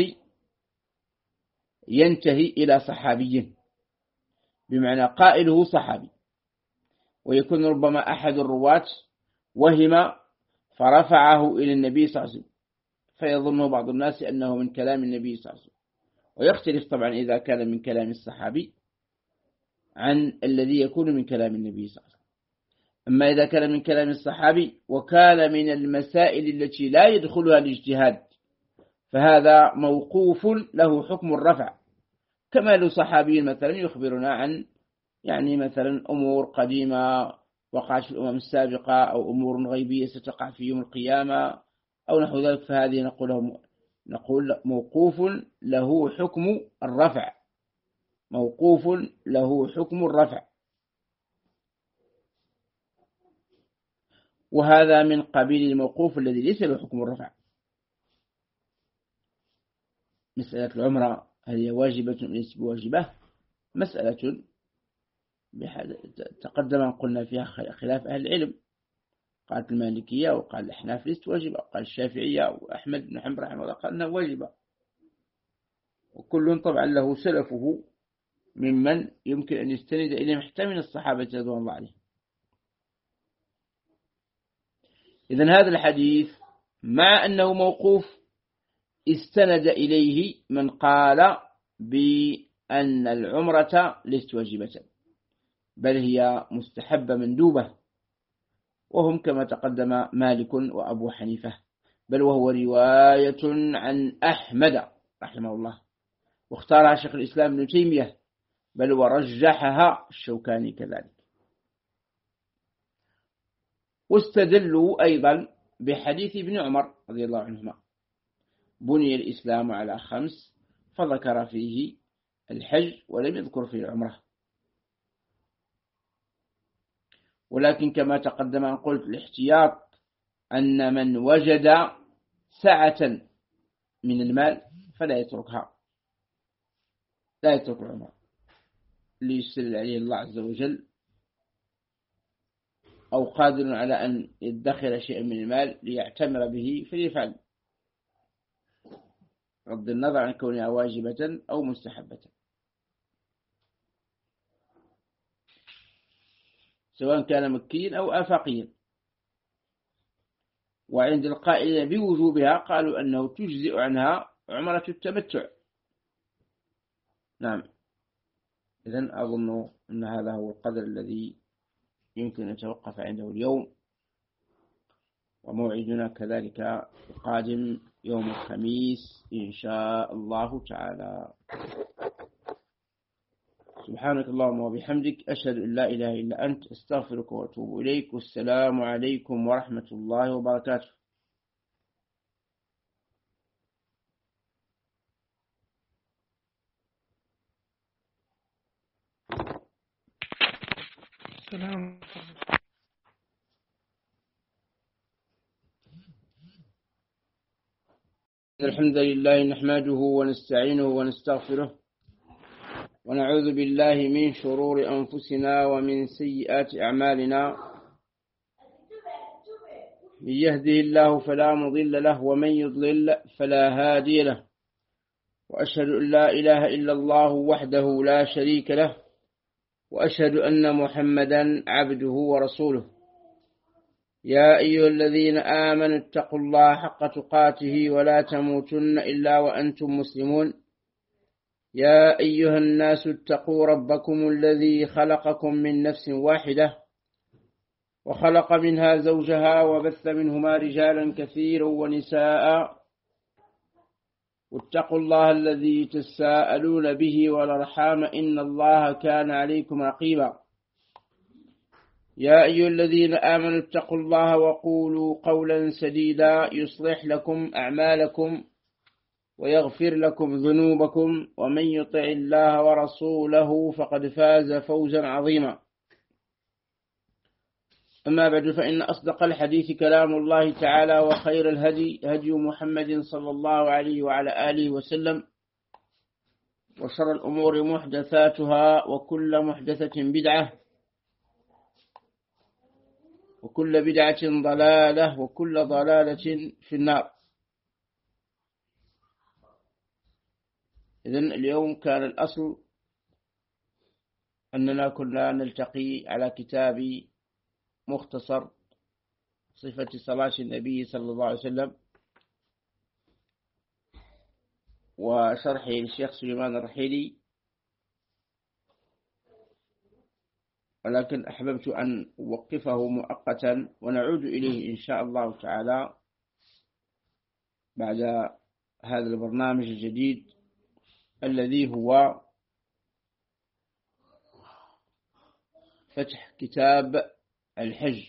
ينتهي إلى صحابي، بمعنى قائله صحابي، ويكون ربما أحد الرواة وهم فرفعه إلى النبي صلى الله عليه وسلم، فيظنه بعض الناس أنه من كلام النبي صلى الله عليه وسلم. ويختلف طبعا إذا كان من كلام الصحابي عن الذي يكون من كلام النبي صلى الله عليه وسلم. أما إذا كان من كلام الصحابي وكان من المسائل التي لا يدخلها الاجتهاد فهذا موقوف له حكم الرفع، كما لو صحابي مثلا يخبرنا عن يعني مثلا أمور قديمة وقعت في الأمم السابقة أو أمور غيبية ستقع في يوم القيامة أو نحو ذلك، فهذه نقول نقول موقوف له حكم الرفع، موقوف له حكم الرفع. وهذا من قبيل الموقوف الذي ليس له حكم الرفع. مسألة العمرة هل هي واجبة ليست بواجبة؟ مسألة تقدم أن قلنا فيها خلاف أهل العلم، قالت المالكية وقال الأحناف ليست واجبة، وقال الشافعية وأحمد بن حنبل رحمه الله قال أنها واجبة، وكل طبعا له سلفه ممن يمكن أن يستند إليه حتى من الصحابة رضوان الله عليهم. إذن هذا الحديث مع أنه موقوف استند إليه من قال بأن العمرة ليست واجبة بل هي مستحبة مندوبة، وهم كما تقدم مالك وأبو حنيفة، بل وهو رواية عن أحمد رحمه الله، واختارها شيخ الإسلام ابن تيمية، بل ورجحها الشوكاني كذلك. واستدلوا أيضا بحديث ابن عمر رضي الله عنهما بني الإسلام على خمس، فذكر فيه الحج ولم يذكر فيه العمرة. ولكن كما تقدم أن قلت الاحتياط أن من وجد سعة من المال فلا يتركها، لا يترك العمرة ليسر عليه الله عز وجل، أو قادر على أن يدخر شيئا من المال ليعتمر به فليفعل، بغض النظر عن كونها واجبة أو مستحبة، سواء كان مكيا أو آفاقيا. وعند القائلين بوجوبها قالوا أنه تجزئ عنها عمرة التمتع. نعم، إذن أظن أن هذا هو القدر الذي يمكن أن نتوقف عنده اليوم، وموعدنا كذلك القادم يوم الخميس إن شاء الله تعالى. سبحانك اللهم وبحمدك أشهد أن لا إله إلا أنت أستغفرك وأتوب إليك، والسلام عليكم ورحمة الله وبركاته. السلام الحمد لله نحمده ونستعينه ونستغفره ونعوذ بالله من شرور أنفسنا ومن سيئات أعمالنا. من يهده الله فلا مضل له ومن يضلل فلا هادي له، وأشهد أن لا إله إلا الله وحده لا شريك له، وأشهد أن محمدا عبده ورسوله. يا أيها الذين آمنوا اتقوا الله حق تقاته ولا تموتن إلا وأنتم مسلمون. يا أيها الناس اتقوا ربكم الذي خلقكم من نفس واحدة وخلق منها زوجها وبث منهما رجالا كثيرا ونساء، واتقوا الله الذي تساءلون به والأرحام إن الله كان عليكم رقيبا. يا أيها الذين آمنوا اتقوا الله وقولوا قولا سديدا يصلح لكم أعمالكم ويغفر لكم ذنوبكم، ومن يطع الله ورسوله فقد فاز فوزا عظيما. أما بعد، فإن أصدق الحديث كلام الله تعالى، وخير الهدي هدي محمد صلى الله عليه وعلى آله وسلم، وشر الأمور محدثاتها وكل محدثة بدعة وكل بدعة ضلالة وكل ضلالة في النار. إذن اليوم كان الأصل أننا كنا نلتقي على كتاب مختصر صفة صلاة النبي صلى الله عليه وسلم وشرحه للشيخ سليمان الرحيلي، ولكن أحببت أن أوقفه مؤقتا ونعود إليه إن شاء الله تعالى بعد هذا البرنامج الجديد الذي هو فتح كتاب الحج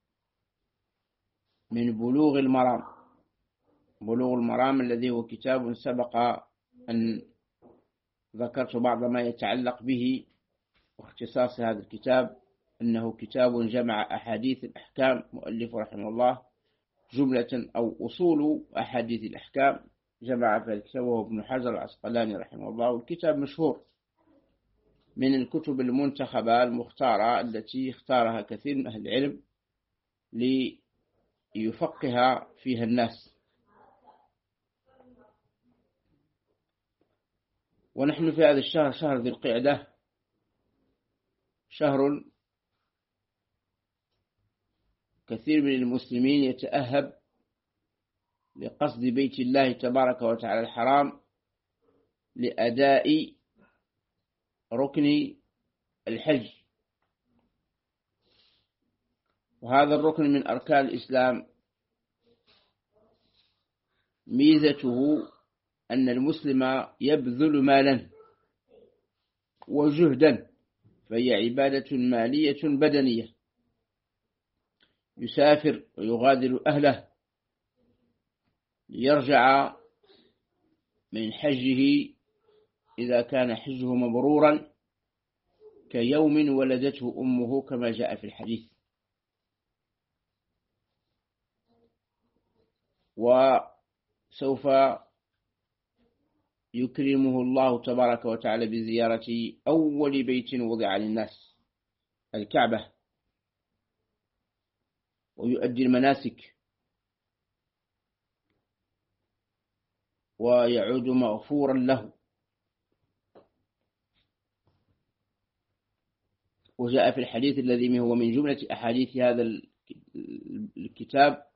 من بلوغ المرام. بلوغ المرام الذي هو كتاب سبق أن ذكرت بعض ما يتعلق به، واختصاص هذا الكتاب أنه كتاب جمع أحاديث الأحكام، مؤلف رحمه الله جملة أو أصول أحاديث الأحكام جمع في الكتاب، وهو ابن حجر العسقلاني رحمه الله. والكتاب مشهور من الكتب المنتخبة المختارة التي اختارها كثير من أهل العلم ليفقه فيها الناس. ونحن في هذا الشهر، شهر ذي القعدة، شهر كثير من المسلمين يتأهب لقصد بيت الله تبارك وتعالى الحرام لأداء ركن الحج، وهذا الركن من أركان الإسلام. ميزته أن المسلم يبذل مالا وجهدا، فهي عبادة مالية بدنية، يسافر ويغادر أهله ليرجع من حجه إذا كان حجه مبرورا كيوم ولدته أمه كما جاء في الحديث. وسوف يكرمه الله تبارك وتعالى بزيارة أول بيت وضع للناس، الكعبة، ويؤدي المناسك ويعود مغفورا له. وجاء في الحديث الذي هو من جملة أحاديث هذا الكتاب: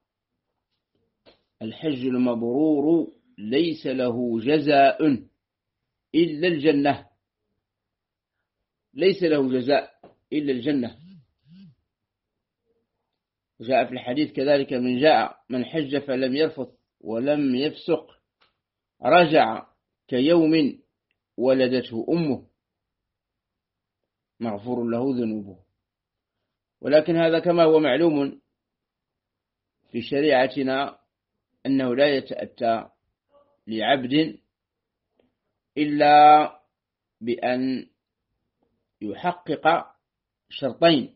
الحج المبرور ليس له جزاء إلا الجنة. ليس له جزاء إلا الجنة. جاء في الحديث كذلك: من جاء من حج فلم يرفث ولم يفسق رجع كيوم ولدته أمه مغفور له ذنوبه. ولكن هذا كما هو معلوم في شريعتنا أنه لا يتأتى لعبد إلا بأن يحقق شرطين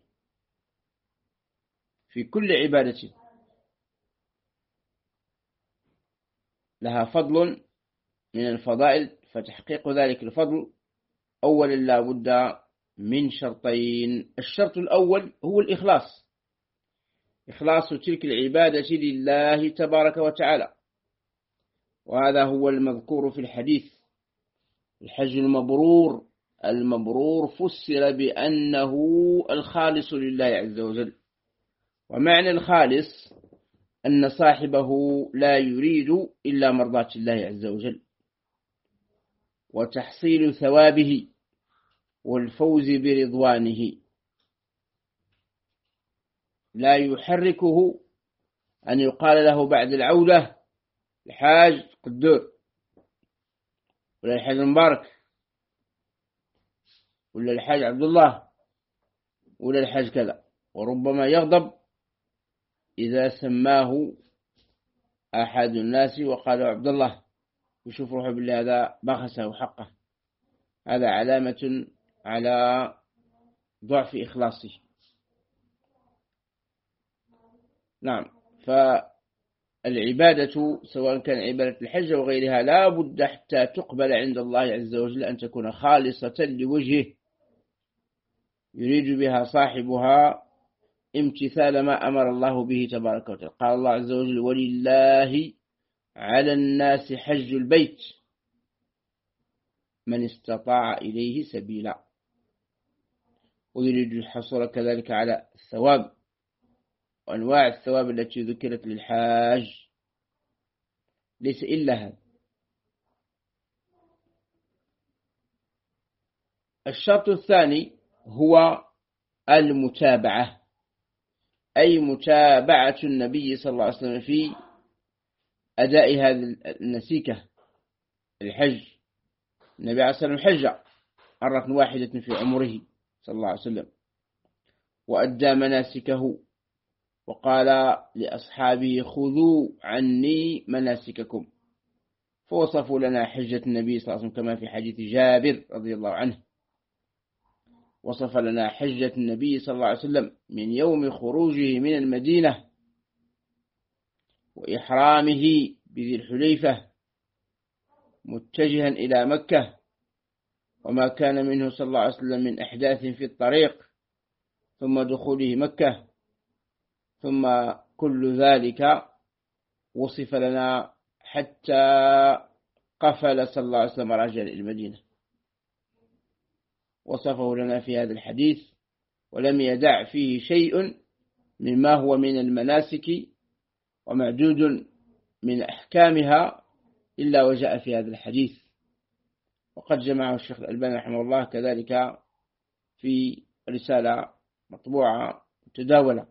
في كل عبادة: لها فضل من الفضائل، فتحقيق ذلك الفضل أولا لا بد من شرطين. الشرط الأول هو الإخلاص، إخلاص تلك العبادة لله تبارك وتعالى، وهذا هو المذكور في الحديث. الحج المبرور، المبرور فسر بأنه الخالص لله عز وجل، ومعنى الخالص أن صاحبه لا يريد إلا مرضاة الله عز وجل وتحصيل ثوابه والفوز برضوانه، لا يحركه أن يقال له بعد العودة الحاج قدور، ولا الحاج مبارك، ولا الحاج عبد الله، ولا الحاج كذا. وربما يغضب إذا سماه أحد الناس وقال عبد الله، وشوف روحه بالله هذا بخسه حقه، هذا علامة على ضعف إخلاصه. نعم، فالعبادة سواء كان عبادة الحج أو غيرها لا بد حتى تقبل عند الله عز وجل أن تكون خالصة لوجهه، يريد بها صاحبها امتثال ما أمر الله به تبارك وتعالى. قال الله عز وجل: ولله على الناس حج البيت من استطاع إليه سبيلا، ويريد الحصول كذلك على الثواب وأنواع الثواب التي ذكرت للحاج، ليس إلا هذا. الشرط الثاني هو المتابعة، أي متابعة النبي صلى الله عليه وسلم في أداء هذه النسيكة الحج. النبي عليه الصلاة والسلام حج مرة واحدة في عمره صلى الله عليه وسلم، وأدى مناسكه، وقال لأصحابه: خذوا عني مناسككم. فوصفوا لنا حجة النبي صلى الله عليه وسلم كما في حديث جابر رضي الله عنه، وصف لنا حجة النبي صلى الله عليه وسلم من يوم خروجه من المدينة وإحرامه بذي الحليفة متجها إلى مكة، وما كان منه صلى الله عليه وسلم من أحداث في الطريق، ثم دخوله مكة، ثم كل ذلك وصف لنا حتى قفل صلى الله عليه وسلم رجع إلى المدينة، وصفه لنا في هذا الحديث، ولم يدع فيه شيء مما هو من المناسك ومعدود من أحكامها إلا وجاء في هذا الحديث، وقد جمعه الشيخ الألباني رحمه الله كذلك في رسالة مطبوعة متداولة.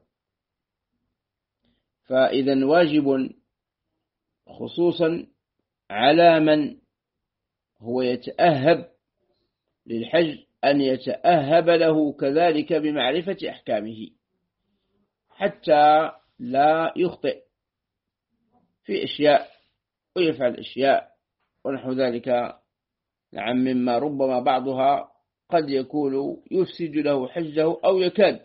فإذا واجب خصوصا على من هو يتأهب للحج أن يتأهب له كذلك بمعرفة أحكامه، حتى لا يخطئ في أشياء ويفعل أشياء ونحو ذلك، نعم، مما ربما بعضها قد يكون يفسد له حجه أو يكاد،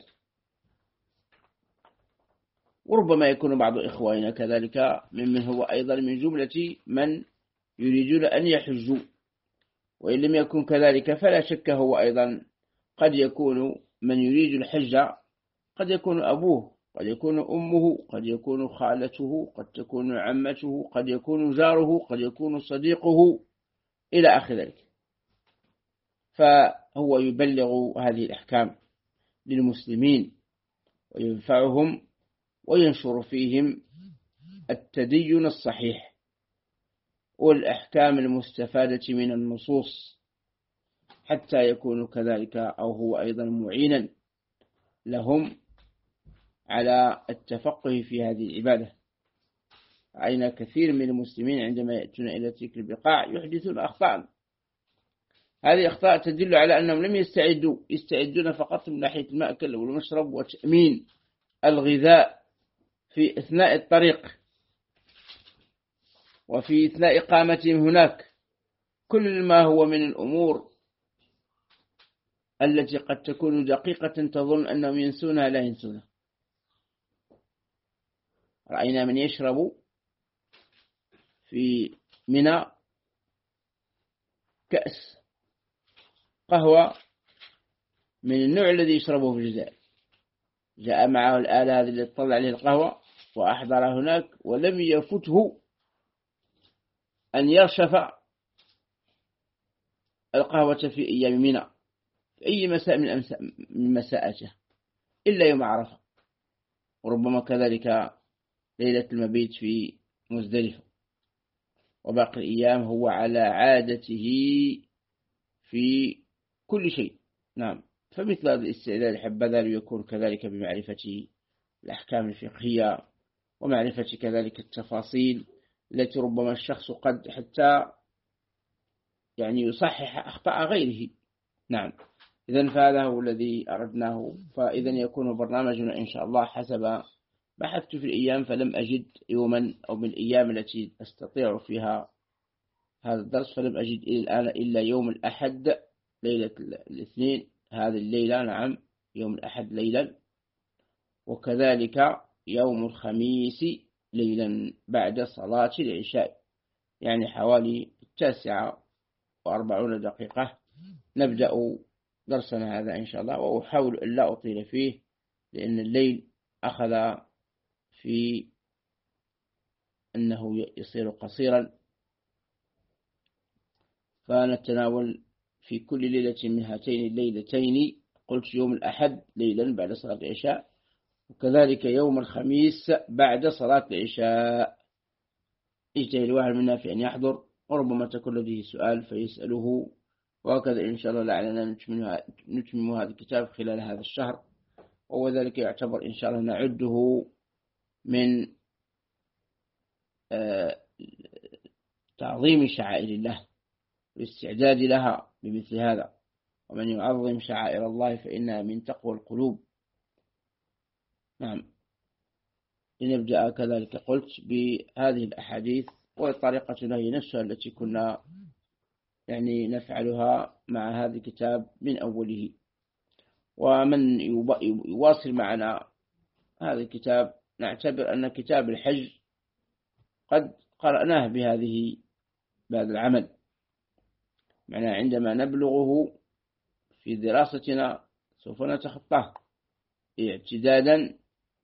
وربما يكون بعض إخواننا كذلك ممن هو أيضا من جملة من يريدون أن يحجوا، وإن لم يكن كذلك فلا شك هو أيضا قد يكون من يريد الحج، قد يكون أبوه، قد يكون أمه، قد يكون خالته، قد تكون عمته، قد يكون جاره، قد يكون صديقه إلى آخر ذلك. فهو يبلغ هذه الأحكام للمسلمين وينفعهم وينشر فيهم التدين الصحيح والأحكام المستفادة من النصوص، حتى يكون كذلك أو هو أيضا معينا لهم على التفقه في هذه العبادة. رأينا كثير من المسلمين عندما يأتون إلى تلك البقاع يحدثون أخطاء، هذه أخطاء تدل على أنهم لم يستعدوا، يستعدون فقط من ناحية المأكل والمشرب وتأمين الغذاء في أثناء الطريق وفي أثناء إقامتهم هناك. كل ما هو من الأمور التي قد تكون دقيقة تظن أنهم ينسونها لا ينسونها. رأينا من يشرب في منى كأس قهوة من النوع الذي يشربه في الجزائر، جاء معه الآلة هذه اللي تطلع عليه القهوة وأحضر هناك، ولم يفته أن يرشف القهوة في أيام منى في أي مساء من مساءته إلا يوم عرفة، وربما كذلك ليلة المبيت في مزدلفة، وباقي الأيام هو على عادته في كل شيء. نعم. فمثل هذا الاستعداد حبذا يكون كذلك بمعرفة الأحكام الفقهية ومعرفة كذلك التفاصيل التي ربما الشخص قد حتى يعني يصحح أخطاء غيره. نعم. إذن فهذا هو الذي أردناه. فإذا يكون برنامجنا إن شاء الله حسب بحثت في الأيام فلم أجد يوما أو من الأيام التي أستطيع فيها هذا الدرس، فلم أجد إلى الآن إلا يوم الأحد ليلة الاثنين هذه الليلة. نعم، يوم الأحد ليلا، وكذلك يوم الخميس ليلا بعد صلاة العشاء، يعني حوالي التاسعة وأربعون دقيقة نبدأ درسنا هذا إن شاء الله. وأحاول أن لا أطيل فيه لأن الليل أخذ في أنه يصير قصيرا، فنتناول في كل ليلة من هاتين الليلتين، قلت يوم الأحد ليلا بعد صلاة العشاء، وكذلك يوم الخميس بعد صلاة العشاء. يجتهد الواحد منا في أن يحضر، وربما تكون لديه سؤال فيسأله، وهكذا إن شاء الله لعلنا نتمم هذا الكتاب خلال هذا الشهر، وذلك يعتبر إن شاء الله نعده من تعظيم شعائر الله والاستعداد لها بمثل هذا. ومن يعظم شعائر الله فإنها من تقوى القلوب. نعم. لنبدأ كذلك قلت بهذه الأحاديث، والطريقة هي نفسها التي كنا يعني نفعلها مع هذا الكتاب من أوله. ومن يواصل معنا هذا الكتاب نعتبر أن كتاب الحج قد قرأناه بهذه بهذا العمل، معنى عندما نبلغه في دراستنا سوف نتخطاه اعتدادا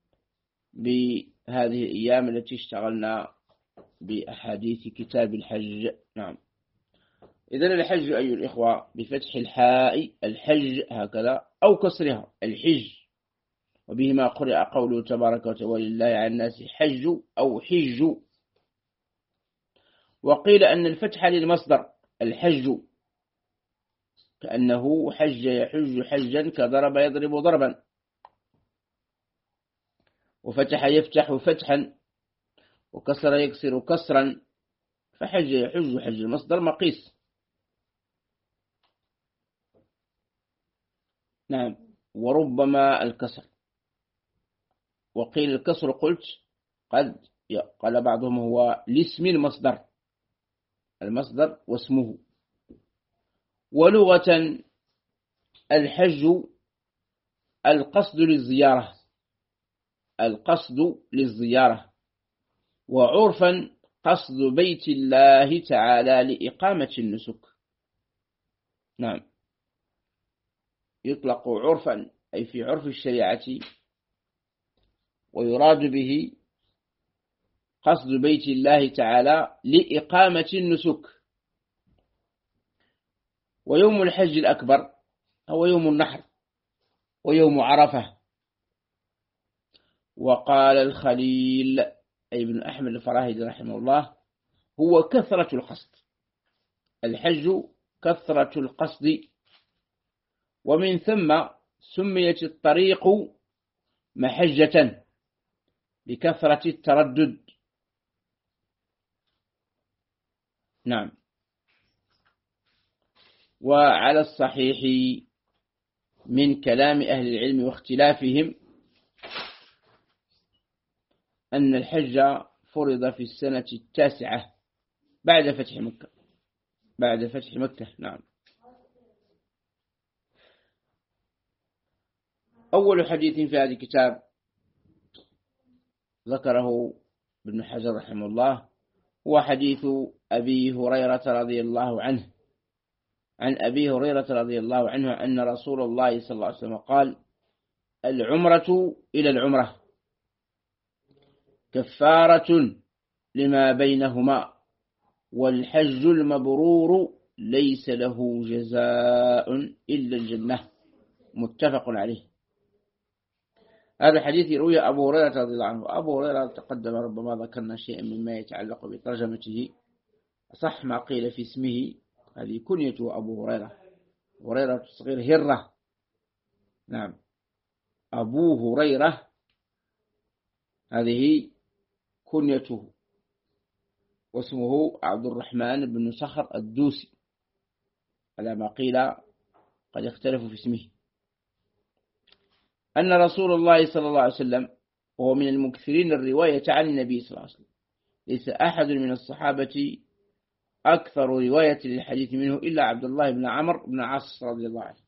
بهذه الأيام التي اشتغلنا بأحاديث كتاب الحج. نعم. إذن الحج أيها الإخوة بفتح الحاء الحج هكذا أو كسرها الحج، وبهما قرأ قوله تبارك وتعالى ولله على الناس حج أو حج. وقيل أن الفتح للمصدر الحج، كأنه حج يحج حجا كضرب يضرب ضربا، وفتح يفتح فتحا، وكسر يكسر كسرا، فحج يحج حج المصدر مقيس. نعم. وربما الكسر، وقيل الكسر قلت قد قال بعضهم هو لاسم المصدر، المصدر واسمه. ولغة الحج القصد للزيارة، القصد للزيارة، وعرفا قصد بيت الله تعالى لإقامة النسك. نعم. يطلق عرفا أي في عرف الشريعة، ويراد به قصد بيت الله تعالى لإقامة النسك. ويوم الحج الأكبر هو يوم النحر ويوم عرفة. وقال الخليل أي ابن أحمد الفراهيدي رحمه الله هو كثرة القصد، الحج كثرة القصد، ومن ثم سميت الطريق محجة لكثرة التردد. نعم. وعلى الصحيح من كلام أهل العلم واختلافهم أن الحج فرض في السنة التاسعة بعد فتح مكة، بعد فتح مكة. نعم. أول حديث في هذا الكتاب ذكره ابن حجر رحمه الله هو حديث أبي هريرة رضي الله عنه عن أبي هريرة رضي الله عنه أن رسول الله صلى الله عليه وسلم قال: العمرة إلى العمرة كفارة لما بينهما، والحج المبرور ليس له جزاء إلا الجنة. متفق عليه. هذا الحديث يروي أبو هريرة رضي الله عنه. أبو هريرة تقدم ربما ذكرنا شيئا مما يتعلق بترجمته، صح ما قيل في اسمه، هذه كنيته أبو هريرة، هريرة الصغير هرة. نعم، أبو هريرة هذه كنيته، واسمه عبد الرحمن بن صخر الدوسي على ما قيل، قد اختلفوا في اسمه. أن رسول الله صلى الله عليه وسلم وهو من المكثرين الرواية عن النبي صلى الله عليه وسلم، ليس أحد من الصحابة أكثر رواية للحديث منه إلا عبد الله بن عمرو بن عاص رضي الله عنه.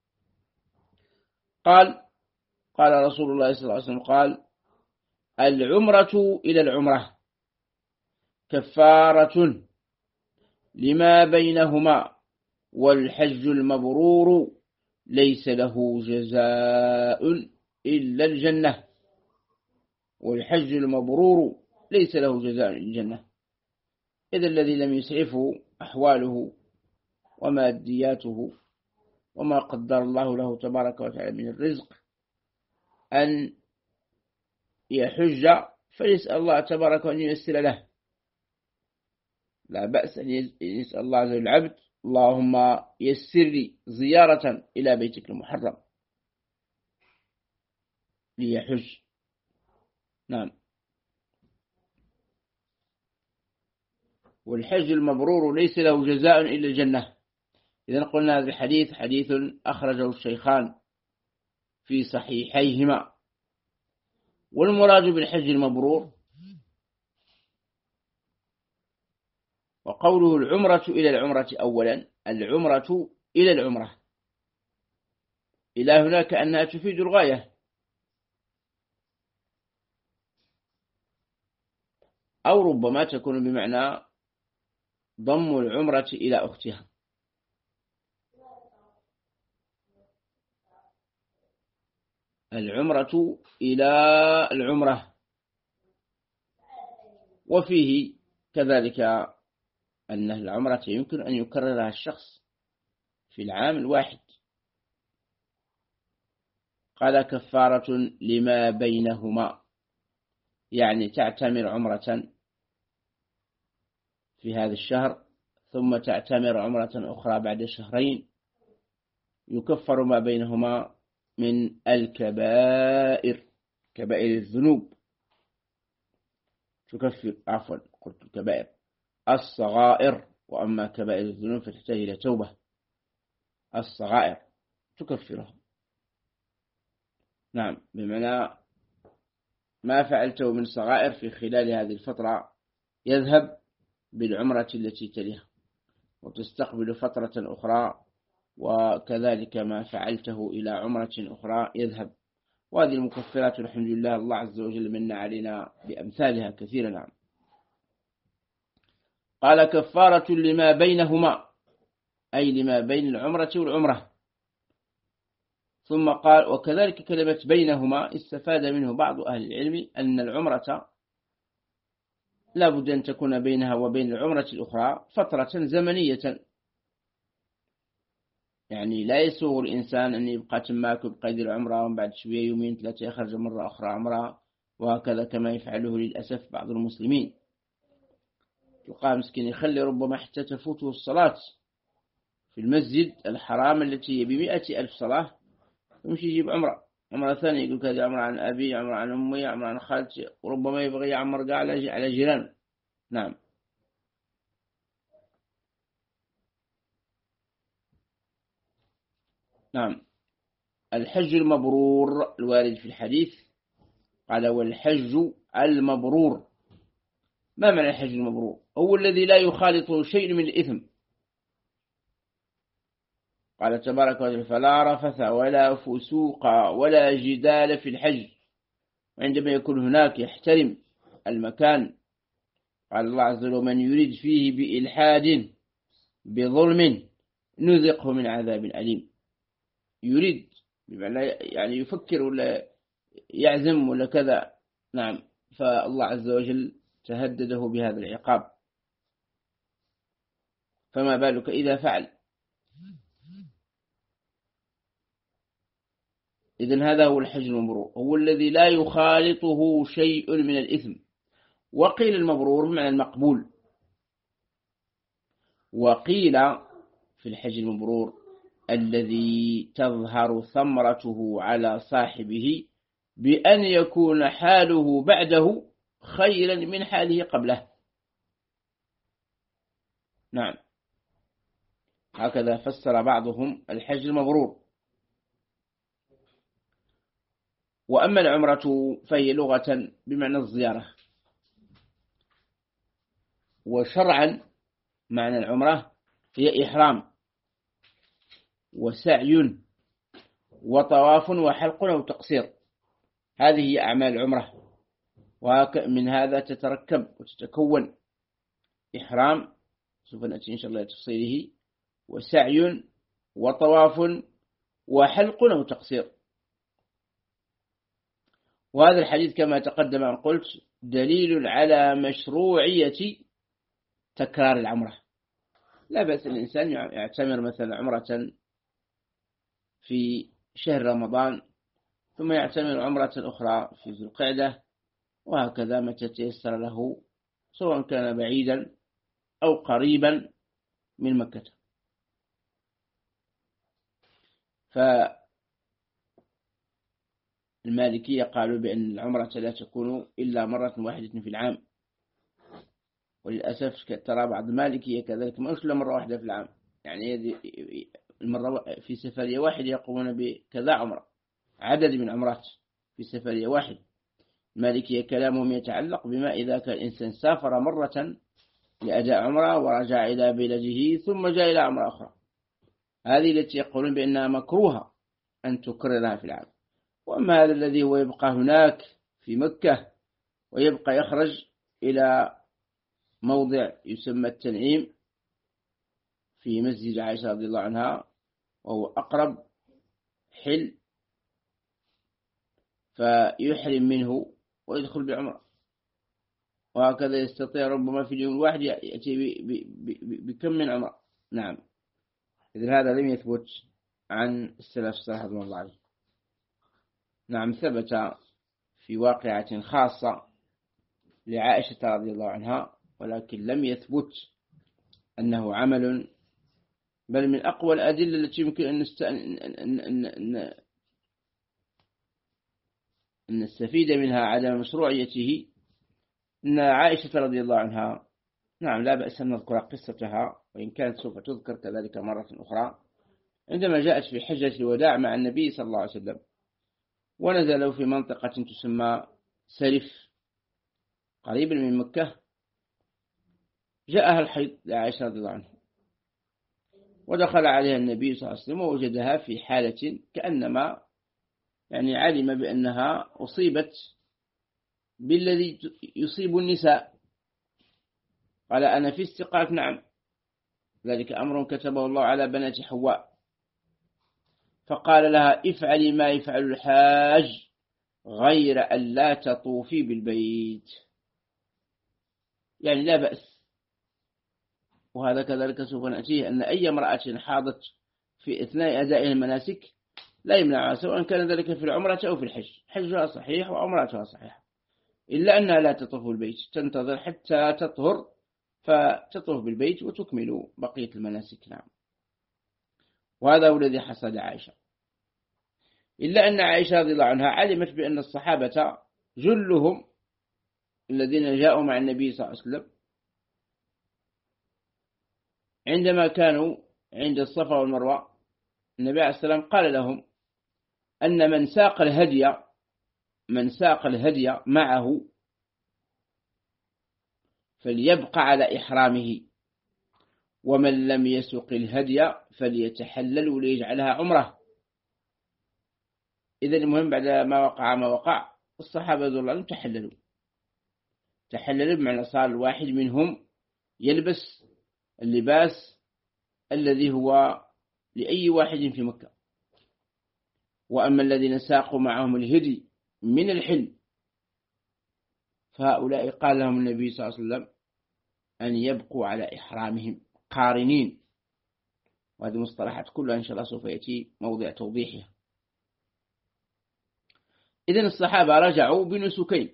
قال قال رسول الله صلى الله عليه وسلم قال: العمرة إلى العمرة كفارة لما بينهما، والحج المبرور ليس له جزاء إلا الجنة. والحج المبرور ليس له جزاء إلا الجنة. إذا الذي لم يسعفه أحواله ومادياته وما قدر الله له تبارك وتعالى من الرزق أن يحج، فيسأل الله تبارك وأن ييسر له. لا بأس أن يسأل الله عز وجل العبد: اللهم يسر لي زيارة إلى بيتك المحرم ليحج. نعم. والحج المبرور ليس له جزاء إلا الجنة. إذن قلنا هذا الحديث حديث أخرجه الشيخان في صحيحيهما. والمراد بالحج المبرور وقوله العمرة إلى العمرة، أولا العمرة إلى العمرة إلى هناك أنها تفيد الغاية، أو ربما تكون بمعنى ضم العمرة إلى أختها. العمرة إلى العمرة. وفيه كذلك أن العمرة يمكن أن يكررها الشخص في العام الواحد. قال: كفارة لما بينهما، يعني تعتمر عمرة في هذا الشهر ثم تعتمر عمرة أخرى بعد شهرين، يكفر ما بينهما من الكبائر، كبائر الذنوب. تكفر، عفوا قلت الكبائر، الصغائر، وأما كبائر الذنوب فتحتاج إلى توبة. الصغائر تكفرها. نعم، بمعنى ما فعلته من صغائر في خلال هذه الفترة يذهب بالعمرة التي تليها وتستقبل فترة أخرى، وكذلك ما فعلته إلى عمرة أخرى يذهب. وهذه المكفرات الحمد لله الله عز وجل من علينا بأمثالها كثيرا. نعم. قال: كفارة لما بينهما، أي لما بين العمرة والعمرة. ثم قال: وكذلك كلمة بينهما استفاد منه بعض أهل العلم أن العمرة لا بد أن تكون بينها وبين العمرة الأخرى فترة زمنية، يعني لا يسوغ الإنسان أن يبقى تماك بقيد العمرة وبعد شوية يومين ثلاثة يخرج مرة أخرى عمرة، وهكذا كما يفعله للأسف بعض المسلمين. تلقى مسكين يخلي ربما حتى تفوته الصلاة في المسجد الحرام التي بمئة ألف صلاة، يمشي يجيب عمرة عمرة ثانية، يقول هذه عمرة عن أبي، عمرة عن أمي، عمرة عن خالتي، وربما يبغي يعمر على جيران. نعم. نعم. الحج المبرور الوارد في الحديث قال: والحج المبرور. ما معنى الحج المبرور؟ هو الذي لا يخالطه شيء من الإثم. قال تبارك وتعالى: فلا رفث ولا فسوق ولا جدال في الحج. وعندما يكون هناك يحترم المكان قال الله عز وجل: ومن يريد فيه بإلحاد بظلم نذقه من عذاب أليم. يريد بمعنى يعني يفكر ولا يعزم ولا كذا، نعم، فالله عز وجل تهدده بهذا العقاب، فما بالك إذا فعل. إذن هذا هو الحج المبرور، هو الذي لا يخالطه شيء من الإثم. وقيل المبرور معنى المقبول، وقيل في الحج المبرور الذي تظهر ثمرته على صاحبه بأن يكون حاله بعده خيرا من حاله قبله. نعم، هكذا فسر بعضهم الحج المبرور. وأما العمرة فهي لغة بمعنى الزيارة، وشرعا معنى العمرة هي إحرام وسعي وطواف وحلق أو تقصير، هذه هي أعمال العمرة، ومن هذا تتركب وتتكون: إحرام سوف نأتي إن شاء الله لتفصيله، وسعي وطواف وحلق أو تقصير. وهذا الحديث كما تقدم أن قلت دليل على مشروعية تكرار العمرة. لا بأس الإنسان يعتمر مثلا عمرة في شهر رمضان ثم يعتمر عمرة أخرى في ذي القعدة، وهكذا متى تيسر له، سواء كان بعيدا أو قريبا من مكة. فالمالكية قالوا بأن العمرة لا تكون إلا مرة واحدة في العام، وللأسف ترى بعض المالكية كذلك ما إلا مرة واحدة في العام، يعني المرة في سفرية واحدة يقومون بكذا عمرة، عدد من عمرات في سفرية واحدة. المالكية كلامهم يتعلق بما إذا كان الإنسان سافر مرة لأداء عمرة ورجع إلى بلده ثم جاء إلى عمرة أخرى، هذه التي يقولون بأنها مكروهة أن تكررها في العام. وأما هذا الذي هو يبقى هناك في مكة ويبقى يخرج إلى موضع يسمى التنعيم في مسجد عائشة رضي الله عنها، وهو أقرب حل، فيحرم منه ويدخل بعمرة، وهكذا يستطيع ربما في اليوم الواحد يأتي بكم من عمرة. نعم، إذن هذا لم يثبت عن السلف الصالح رضي الله عنه. نعم، ثبت في واقعة خاصة لعائشة رضي الله عنها، ولكن لم يثبت أنه عمل، بل من أقوى الأدلة التي يمكن أن, نست... أن... أن... أن... أن نستفيد منها عدم مشروعيته أن عائشة رضي الله عنها، نعم، لا بأس أن نذكر قصتها وإن كانت سوف تذكر كذلك مرة أخرى، عندما جاءت في حجة الوداع مع النبي صلى الله عليه وسلم، ونزلوا في منطقة تسمى سرف قريبا من مكة، جاءها الحيض لعائشة رضي الله عنها، ودخل عليها النبي صلى الله عليه وسلم ووجدها في حالة كأنما يعني علم بأنها أصيبت بالذي يصيب النساء. قال: أنا في استقالة. نعم، ذلك أمر كتبه الله على بنات حواء. فقال لها: افعلي ما يفعل الحاج غير أن لا تطوفي بالبيت، يعني لا بأس. وهذا كذلك سوف نأتيه أن أي امرأة حاضت في أثناء أداء المناسك لا يمنعها، سواء كان ذلك في العمرة أو في الحج، حجها صحيح وعمرتها صحيحة، إلا أنها لا تطوف بالبيت، تنتظر حتى تطهر فتطوف بالبيت وتكمل بقية المناسك. نعم، وهذا هو الذي حصل عائشة، إلا أن عائشة رضي الله عنها علمت بأن الصحابة جلهم الذين جاءوا مع النبي صلى الله عليه وسلم عندما كانوا عند الصفا والمروة، النبي عليه السلام قال لهم أن من ساق الهدي من ساق الهدي معه فليبقى على إحرامه، ومن لم يسق الهدي فليتحلل وليجعلها عمره. إذن المهم بعد ما وقع ما وقع الصحابة رضي الله عنهم تحللوا، تحلل بمعنى صار الواحد منهم يلبس اللباس الذي هو لأي واحد في مكة. وأما الذين ساقوا معهم الهدي من الحل فهؤلاء قال لهم النبي صلى الله عليه وسلم أن يبقوا على إحرامهم قارنين، وهذه مصطلحات كلها إن شاء الله سوف يأتي موضع توضيحها. إذن الصحابة رجعوا بنسكين،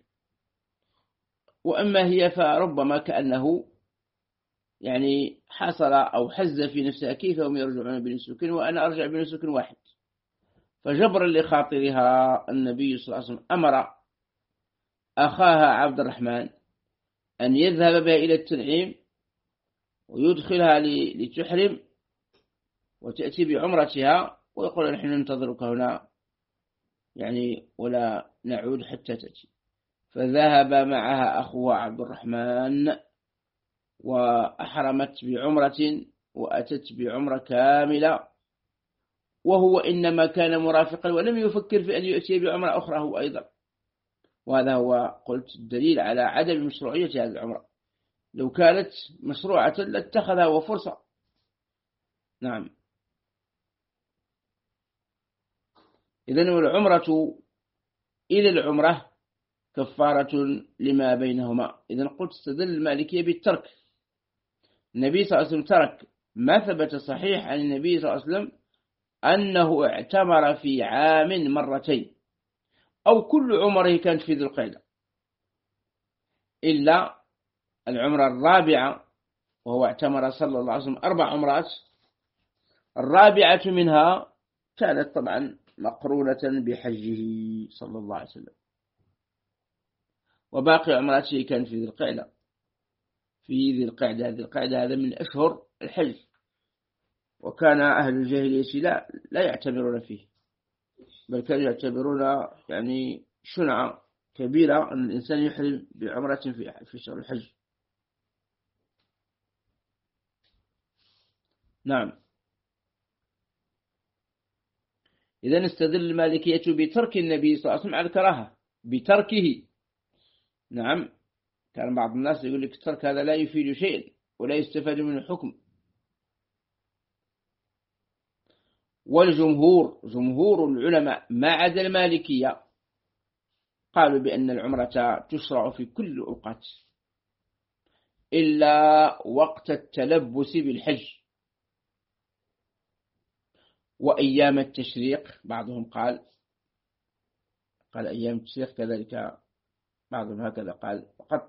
وأما هي فربما كأنه يعني حصل أو حز في نفسها كيف هم يرجعون بنسكين وأنا أرجع بنسك واحد. فجبرا لخاطرها النبي صلى الله عليه وسلم أمر أخاها عبد الرحمن أن يذهب بها إلى التنعيم ويدخلها لتحرم وتأتي بعمرتها، ويقول نحن ننتظرك هنا يعني ولا نعود حتى تأتي. فذهب معها أخوها عبد الرحمن وأحرمت بعمرة وأتت بعمرة كاملة، وهو إنما كان مرافقا ولم يفكر في أن يأتي بعمرة أخرى هو أيضا. وهذا هو قلت الدليل على عدم مشروعية هذه العمرة. لو كانت مشروعة لاتخذها وفرصة. نعم. إذن العمرة إلى العمرة كفارة لما بينهما. إذن قلت استدل المالكية بالترك. النبي صلى الله عليه وسلم ترك ما ثبت صحيح عن النبي صلى الله عليه وسلم أنه اعتمر في عام مرتين أو كل عمره كانت في ذي القعدة إلا العمرة الرابعة، وهو اعتمر صلى الله عليه وسلم أربع عمرات، الرابعة منها كانت طبعا مقرونة بحجه صلى الله عليه وسلم، وباقي عمراته كانت في ذي القعدة. في ذي القعدة ذي القعدة هذا من أشهر الحج، وكان أهل الجاهلية لا لا يعتبرون فيه، بل كانوا يعتبرون يعني شنعة كبيرة أن الإنسان يحرم بعمرة في في شهر الحج. نعم. إذن استدل المالكية بترك النبي صلى الله عليه وسلم على الكراهة بتركه. نعم. كان بعض الناس يقول لك الترك هذا لا يفيد شيء ولا يستفاد منه حكم. والجمهور جمهور العلماء ما عدا المالكية قالوا بأن العمرة تشرع في كل أوقات إلا وقت التلبس بالحج وأيام التشريق. بعضهم قال قال أيام التشريق كذلك، بعضهم هكذا قال فقط.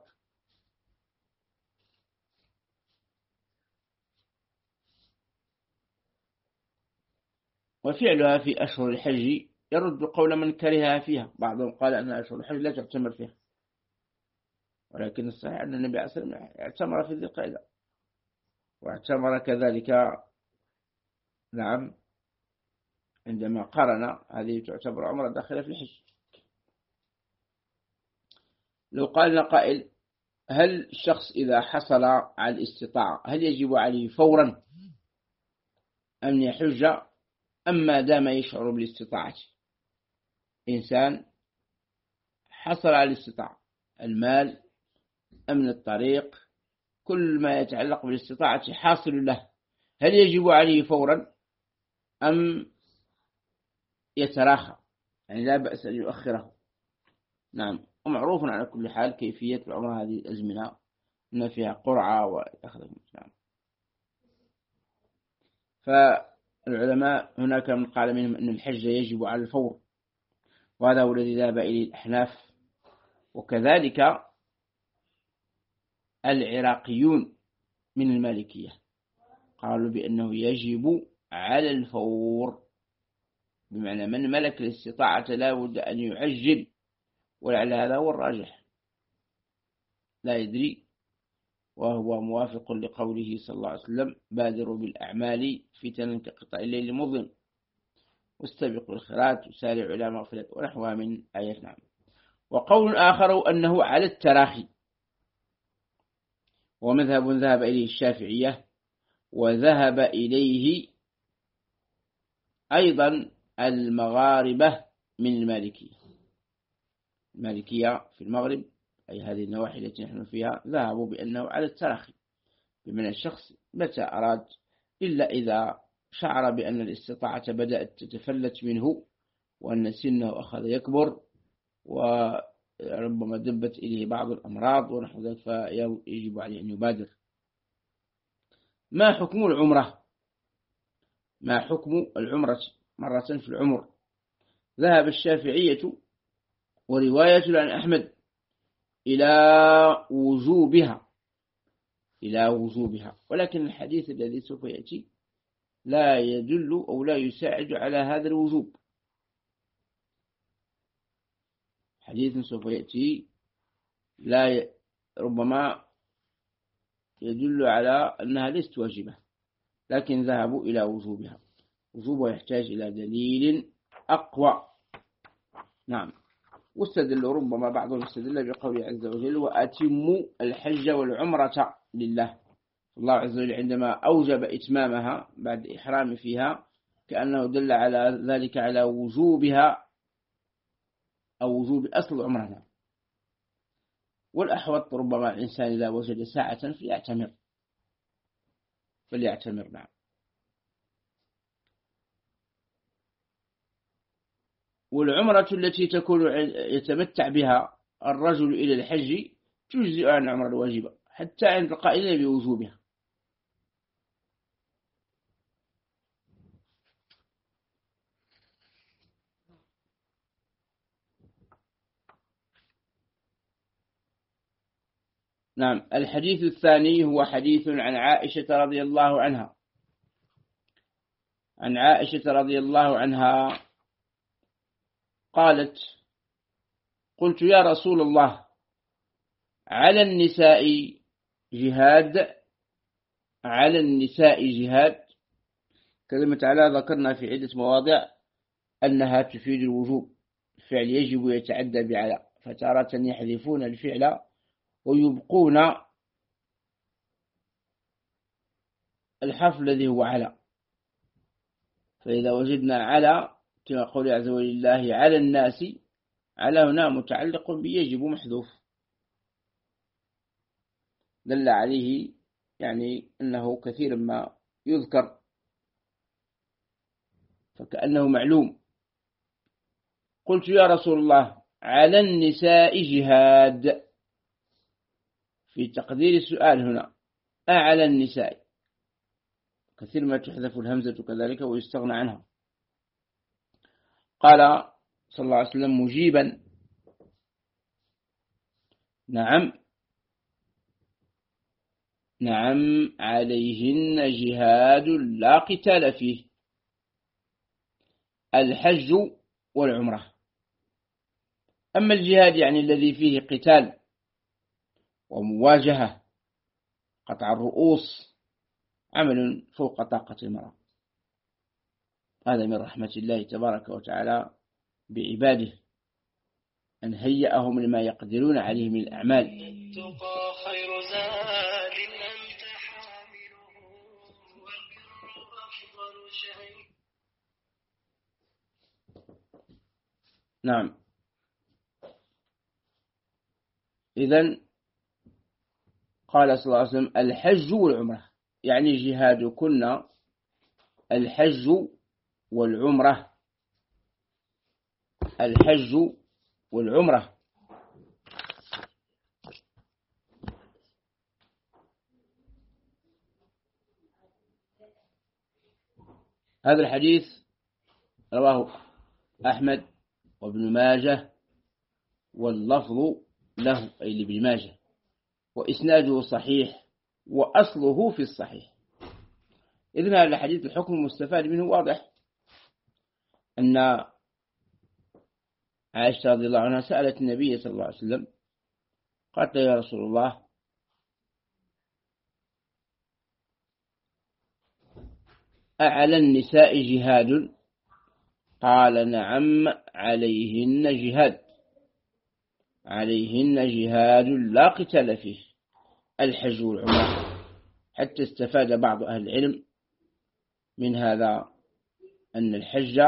وفعلها في أشهر الحج يرد قول من كرهها فيها. بعضهم قال أن أشهر الحج لا تعتمر فيها، ولكن الصحيح أن النبي عليه الصلاة والسلام اعتمر في ذي القعدة واعتمر كذلك. نعم. عندما قرن هذه تعتبر عمرة داخلة في الحج. لو قال قائل هل الشخص إذا حصل على الاستطاعة هل يجب عليه فورا أن يحج أما دام يشعر بالاستطاعة؟ إنسان حصل على الاستطاعة، المال، أمن الطريق، كل ما يتعلق بالاستطاعة حاصل له، هل يجب عليه فورا أم يتراخى؟ يعني لا بأس أن يؤخره. نعم. ومعروف على كل حال كيفية العمر هذه الأزمنة أن فيها قرعة وأخذ. نعم. فالعلماء هناك من قال منهم أن الحج يجب على الفور، وهذا هو الذي ذهب إليه الأحناف، وكذلك العراقيون من المالكية قالوا بأنه يجب على الفور، بمعنى من ملك الاستطاعة لا بد أن يعجل، ولعل هذا هو الراجح لا يدري، وهو موافق لقوله صلى الله عليه وسلم بادروا بالأعمال فتنا كقطع الليل المظلم واستبقوا الخيرات وسارعوا إلى مغفرة ونحوها من آيات. نعم. وقول آخر أنه على التراخي، ومذهب ذهب إليه الشافعية وذهب إليه أيضا المغاربة من المالكية. المالكية في المغرب أي هذه النواحي التي نحن فيها ذهبوا بأنه على التراخي، بمن الشخص متى أراد، إلا إذا شعر بأن الاستطاعة بدأت تتفلت منه وأن سنه أخذ يكبر وربما دبت إليه بعض الأمراض ونحو ذلك، فيجب عليه أن يبادر. ما حكم العمرة؟ ما حكم العمرة مرة في العمر؟ ذهب الشافعية ورواية عن أحمد إلى وجوبها إلى وجوبها، ولكن الحديث الذي سوف يأتي لا يدل أو لا يساعد على هذا الوجوب. حديث سوف يأتي لا ي... ربما يدل على أنها ليست واجبة، لكن ذهبوا إلى وجوبها. وجوبها يحتاج إلى دليل أقوى. نعم. واستدل ربما بعضهم استدل بقوله عز وجل وأتموا الحج والعمرة لله. الله عز وجل عندما أوجب إتمامها بعد إحرام فيها كأنه دل على ذلك على وجوبها أو وجوب أصل عمرنا. والأحوط ربما الإنسان إذا وجد ساعة فليعتمر فليعتمر نعم. والعمرة التي تكون يتمتع بها الرجل إلى الحج تجزئ عن العمرة الواجبة حتى عند القائلين بوجوبها. نعم. الحديث الثاني هو حديث عن عائشة رضي الله عنها. عن عائشة رضي الله عنها قالت قلت يا رسول الله على النساء جهاد على النساء جهاد. كلمة على ذكرنا في عدة مواضع أنها تفيد الوجوب، الفعل يجب يتعدى بعلى، فتارة يحذفون الفعل ويبقون الحرف الذي هو على. فإذا وجدنا على كما قول عز وجل الله على الناس، على هنا متعلق بيجب محذوف دل عليه يعني أنه كثير ما يذكر فكأنه معلوم. قلت يا رسول الله على النساء جهاد، في تقدير السؤال هنا أعلى النساء، كثير ما تحذف الهمزة كذلك ويستغنى عنها. قال صلى الله عليه وسلم مجيبا نعم نعم عليهن جهاد لا قتال فيه، الحج والعمرة. أما الجهاد يعني الذي فيه قتال ومواجهة قطع الرؤوس عمل فوق طاقة المرأة، هذا من رحمة الله تبارك وتعالى بعباده أن هيأهم لما يقدرون عليه من الأعمال. خير زاد أنت حامله والبر أفضل شيء. نعم. إذن قال صلى الله عليه وسلم الحج والعمرة، يعني جهادكن الحج والعمرة، الحج والعمرة. هذا الحديث رواه أحمد وابن ماجه واللفظ له أي لابن ماجه، وإسناده صحيح وأصله في الصحيح. إذن هذا الحديث الحكم المستفاد منه واضح، أن عائشة رضي الله عنها سألت النبي صلى الله عليه وسلم قالت يا رسول الله أعلى النساء جهاد؟ قال نعم عليهن جهاد، عليهن جهاد لا قتال فيه، الحج والعمرة. حتى استفاد بعض أهل العلم من هذا أن الحج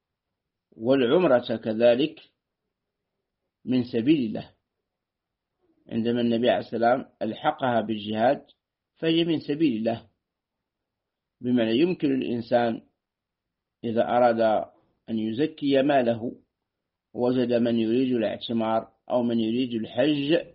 والعمرة كذلك من سبيل الله، عندما النبي عليه السلام ألحقها بالجهاد فهي من سبيل الله، بمعنى يمكن الإنسان إذا أراد أن يزكي ماله وجد من يريد الاعتمار أو من يريد الحج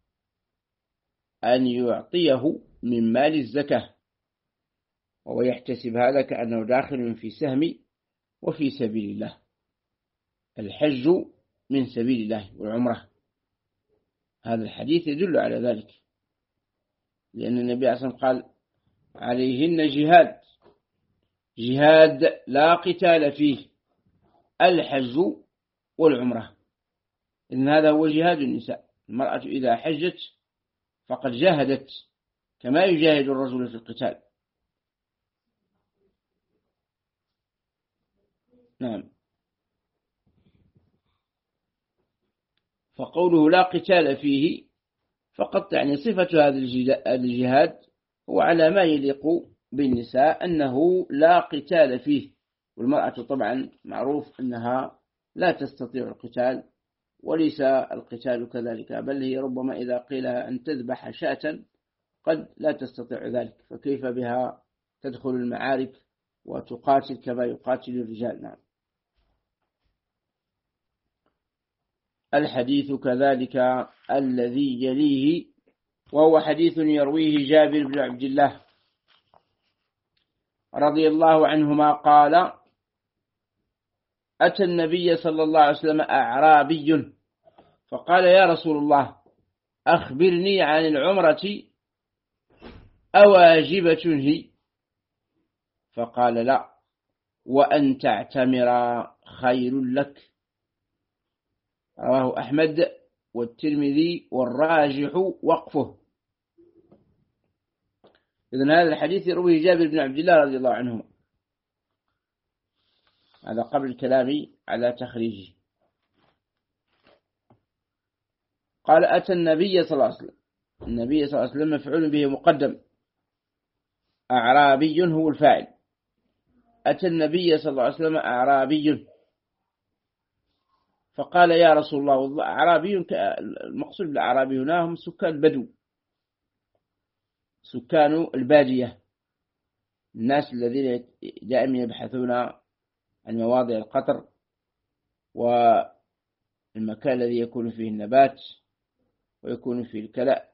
أن يعطيه من مال الزكاة، وهو يحتسب هذا كأنه داخل في سهم وفي سبيل الله. الحج من سبيل الله والعمرة، هذا الحديث يدل على ذلك، لأن النبي عليه الصلاة والسلام قال عليهن جهاد، جهاد لا قتال فيه، الحج والعمرة. إن هذا هو جهاد النساء. المرأة إذا حجت فقد جاهدت كما يجاهد الرجل في القتال. نعم. فقوله لا قتال فيه فقط يعني صفة هذا الجهاد هو على ما يليق بالنساء، أنه لا قتال فيه. والمرأة طبعا معروف أنها لا تستطيع القتال، وليس القتال كذلك، بل هي ربما إذا قيل أن تذبح شاة قد لا تستطيع ذلك، فكيف بها تدخل المعارك وتقاتل كما يقاتل الرجال. نعم. الحديث كذلك الذي يليه، وهو حديث يرويه جابر بن عبد الله رضي الله عنهما قال: أتى النبي صلى الله عليه وسلم أعرابي فقال: يا رسول الله أخبرني عن العمرة أواجبة هي؟ فقال: لا، وأن تعتمر خير لك. رواه أحمد والترمذي والراجح وقفه. إذن هذا الحديث يرويه جابر بن عبد الله رضي الله عنهما، هذا قبل الكلام على تخريجه. قال: أتى النبي صلى الله عليه وسلم، النبي صلى الله عليه وسلم مفعول به مقدم، أعرابي هو الفاعل. أتى النبي صلى الله عليه وسلم أعرابي فقال: يا رسول الله. أعرابي المقصود بالأعرابي هنا هم سكان البدو، سكان البادية، الناس الذين دائما يبحثون عن مواضع القطر والمكان الذي يكون فيه النبات ويكون فيه الكلأ،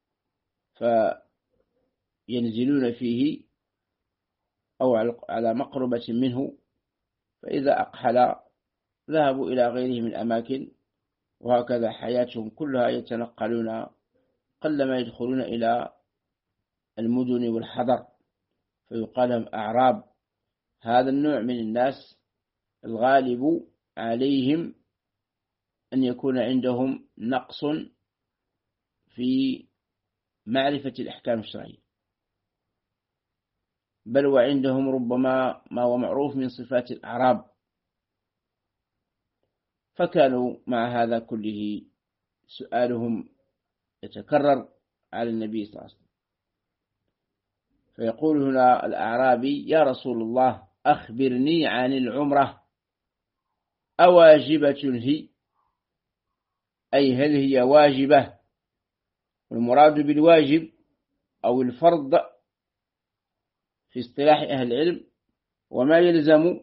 فينزلون فيه أو على مقربة منه، فإذا أقحل ذهبوا إلى غيره من الأماكن، وهكذا حياتهم كلها يتنقلون، قلما يدخلون إلى المدن والحضر، فيقال لهم أعراب. هذا النوع من الناس الغالب عليهم أن يكون عندهم نقص في معرفة الأحكام الشرعية، بل وعندهم ربما ما هو معروف من صفات الأعراب، فكانوا مع هذا كله سؤالهم يتكرر على النبي صلى الله عليه وسلم. فيقول هنا الأعرابي: يا رسول الله أخبرني عن العمرة أواجبة هي؟ أي هل هي واجبة؟ والمراد بالواجب أو الفرض في اصطلاح أهل العلم وما يلزم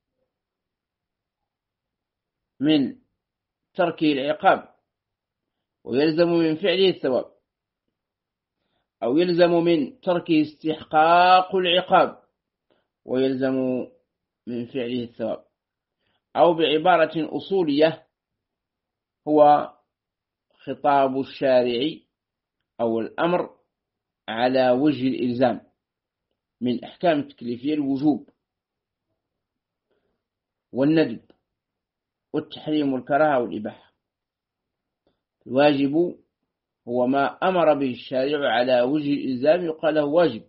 من تركه العقاب، ويلزم من فعله الثواب، أو يلزم من تركه استحقاق العقاب ويلزم من فعله الثواب، أو بعبارة أصولية هو خطاب الشارع أو الأمر على وجه الإلزام من أحكام التكليفية الوجوب والندب والتحريم والكراهة والإباحة. الواجب هو ما أمر به الشارع على وجه الإلزام يقال له واجب،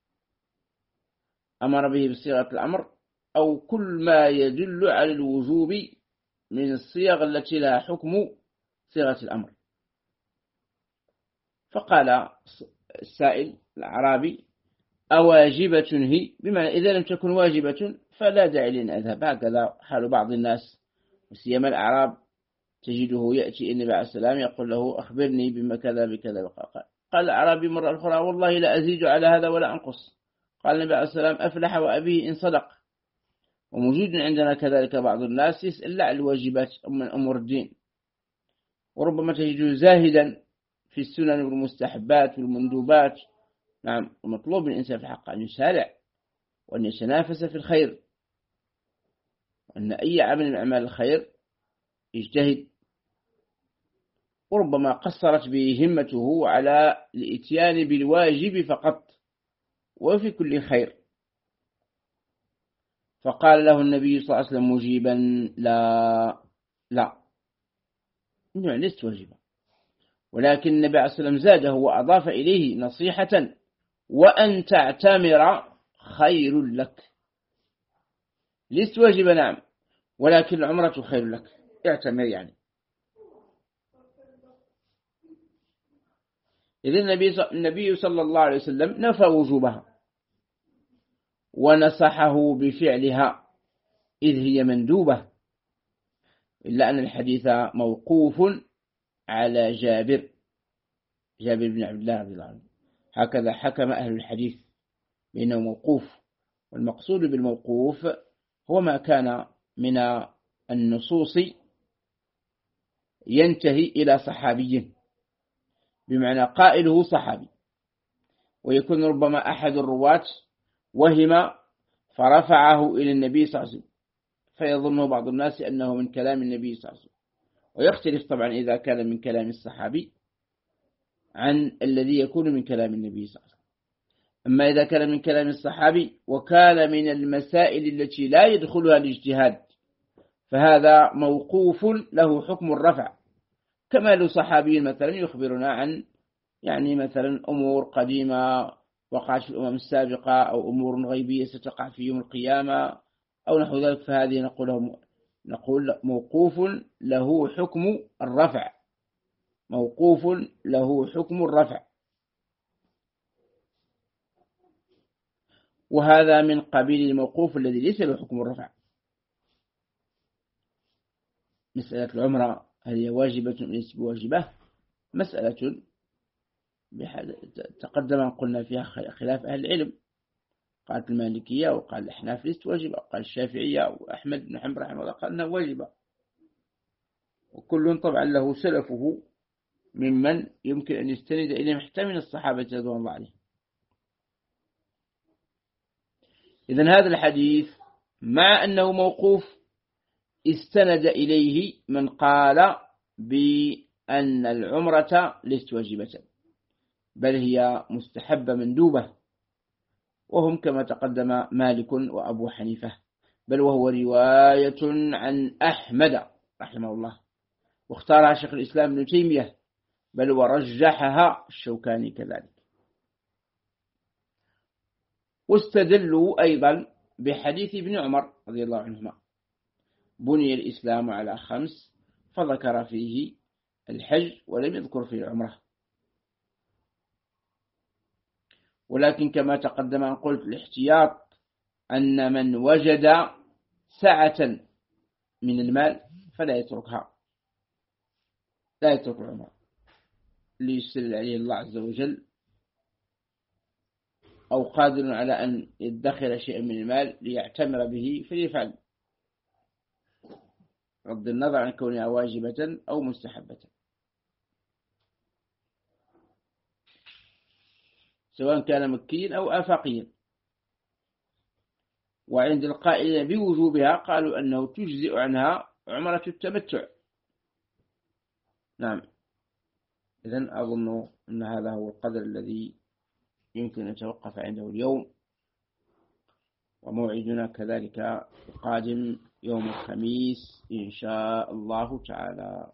أمر به بصيغة الأمر أو كل ما يدل على الوجوب من الصيغ التي لها حكم صيغة الأمر. فقال السائل الأعرابي: أواجبة هي؟ بمعنى إذا لم تكن واجبة فلا داعي لأن أذهب. هكذا حال بعض الناس وسيما الأعراب تجده يأتي النبي عليه السلام يقول له أخبرني بما كذا بكذا. قال الأعرابي مرة أخرى والله لا أزيد على هذا ولا أنقص. قال النبي عليه السلام أفلح وأبيه إن صدق. وموجود عندنا كذلك بعض الناس يسأل عن الواجبات من أمور الدين، وربما تجده زاهدا في السنن والمستحبات والمندوبات. نعم، ومطلوب من الإنسان في الحق أن يسارع وأن يتنافس في الخير، وأن أي عمل من أعمال الخير يجتهد. وربما قصرت به همته على الإتيان بالواجب فقط وفي كل خير. فقال له النبي صلى الله عليه وسلم مجيبا لا لا إنه لست واجبا، ولكن النبي عليه الصلاة والسلام زاده وأضاف إليه نصيحة وأن تعتمر خير لك. لست واجبا نعم، ولكن العمرة خير لك، اعتمر يعني. إذن النبي صلى الله عليه وسلم نفى وجوبها ونصحه بفعلها إذ هي مندوبة، إلا أن الحديث موقوف على جابر جابر بن عبد الله رضي الله عنه. هكذا حكم أهل الحديث بأنه موقوف، والمقصود بالموقوف هو ما كان من النصوص ينتهي إلى صحابي، بمعنى قائله صحابي، ويكون ربما أحد الرواة وهم فرفعه إلى النبي صلى الله عليه وسلم، فيظنه بعض الناس أنه من كلام النبي صلى الله عليه وسلم. ويختلف طبعا إذا كان من كلام الصحابي عن الذي يكون من كلام النبي صلى الله عليه وسلم. أما إذا كان من كلام الصحابي وكان من المسائل التي لا يدخلها الاجتهاد فهذا موقوف له حكم الرفع، كما لو صحابي مثلا يخبرنا عن يعني مثلا أمور قديمة وقعت في الأمم السابقة أو أمور غيبية ستقع في يوم القيامة أو نحو ذلك، فهذه نقول نقول موقوف له حكم الرفع، موقوف له حكم الرفع. وهذا من قبيل الموقوف الذي ليس له حكم الرفع. مسألة العمرة هل هي واجبة ليست بواجبة؟ مسألة تقدم أن قلنا فيها خلاف أهل العلم، قالت المالكية وقال الأحناف ليست واجبة، وقال الشافعية وأحمد بن حنبل رحمه الله قال أنها واجبة، وكل طبعا له سلفه ممن يمكن أن يستند إليهم حتى من الصحابة رضوان الله عليهم. إذن هذا الحديث مع أنه موقوف استند إليه من قال بأن العمرة ليست واجبة بل هي مستحبة مندوبة، وهم كما تقدم مالك وأبو حنيفة، بل وهو رواية عن أحمد رحمه الله، واختارها شيخ الإسلام ابن تيمية، بل ورجحها الشوكاني كذلك. واستدلوا أيضا بحديث ابن عمر رضي الله عنهما بني الإسلام على خمس، فذكر فيه الحج ولم يذكر فيه العمرة. ولكن كما تقدم أن قلت الاحتياط أن من وجد سعة من المال فلا يتركها، لا يترك العمرة ليسر عليه الله عز وجل، أو قادر على أن يدخر شيئا من المال ليعتمر به فليفعل، بغض النظر عن كونها واجبة أو مستحبة، سواء كان مكيا أو آفاقيا. وعند القائلين بوجوبها قالوا أنه تجزئ عنها عمرة التمتع. نعم، إذن أظن أن هذا هو القدر الذي يمكن أن نتوقف عنده اليوم، وموعدنا كذلك القادم يوم الخميس إن شاء الله تعالى.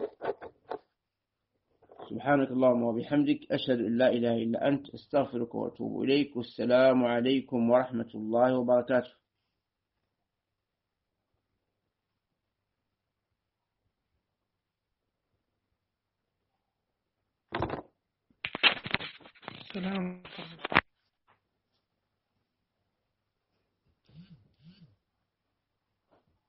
سبحانك اللهم وبحمدك أشهد أن لا إله إلا أنت أستغفرك وأتوب إليك، والسلام عليكم ورحمة الله وبركاته. السلام عليكم.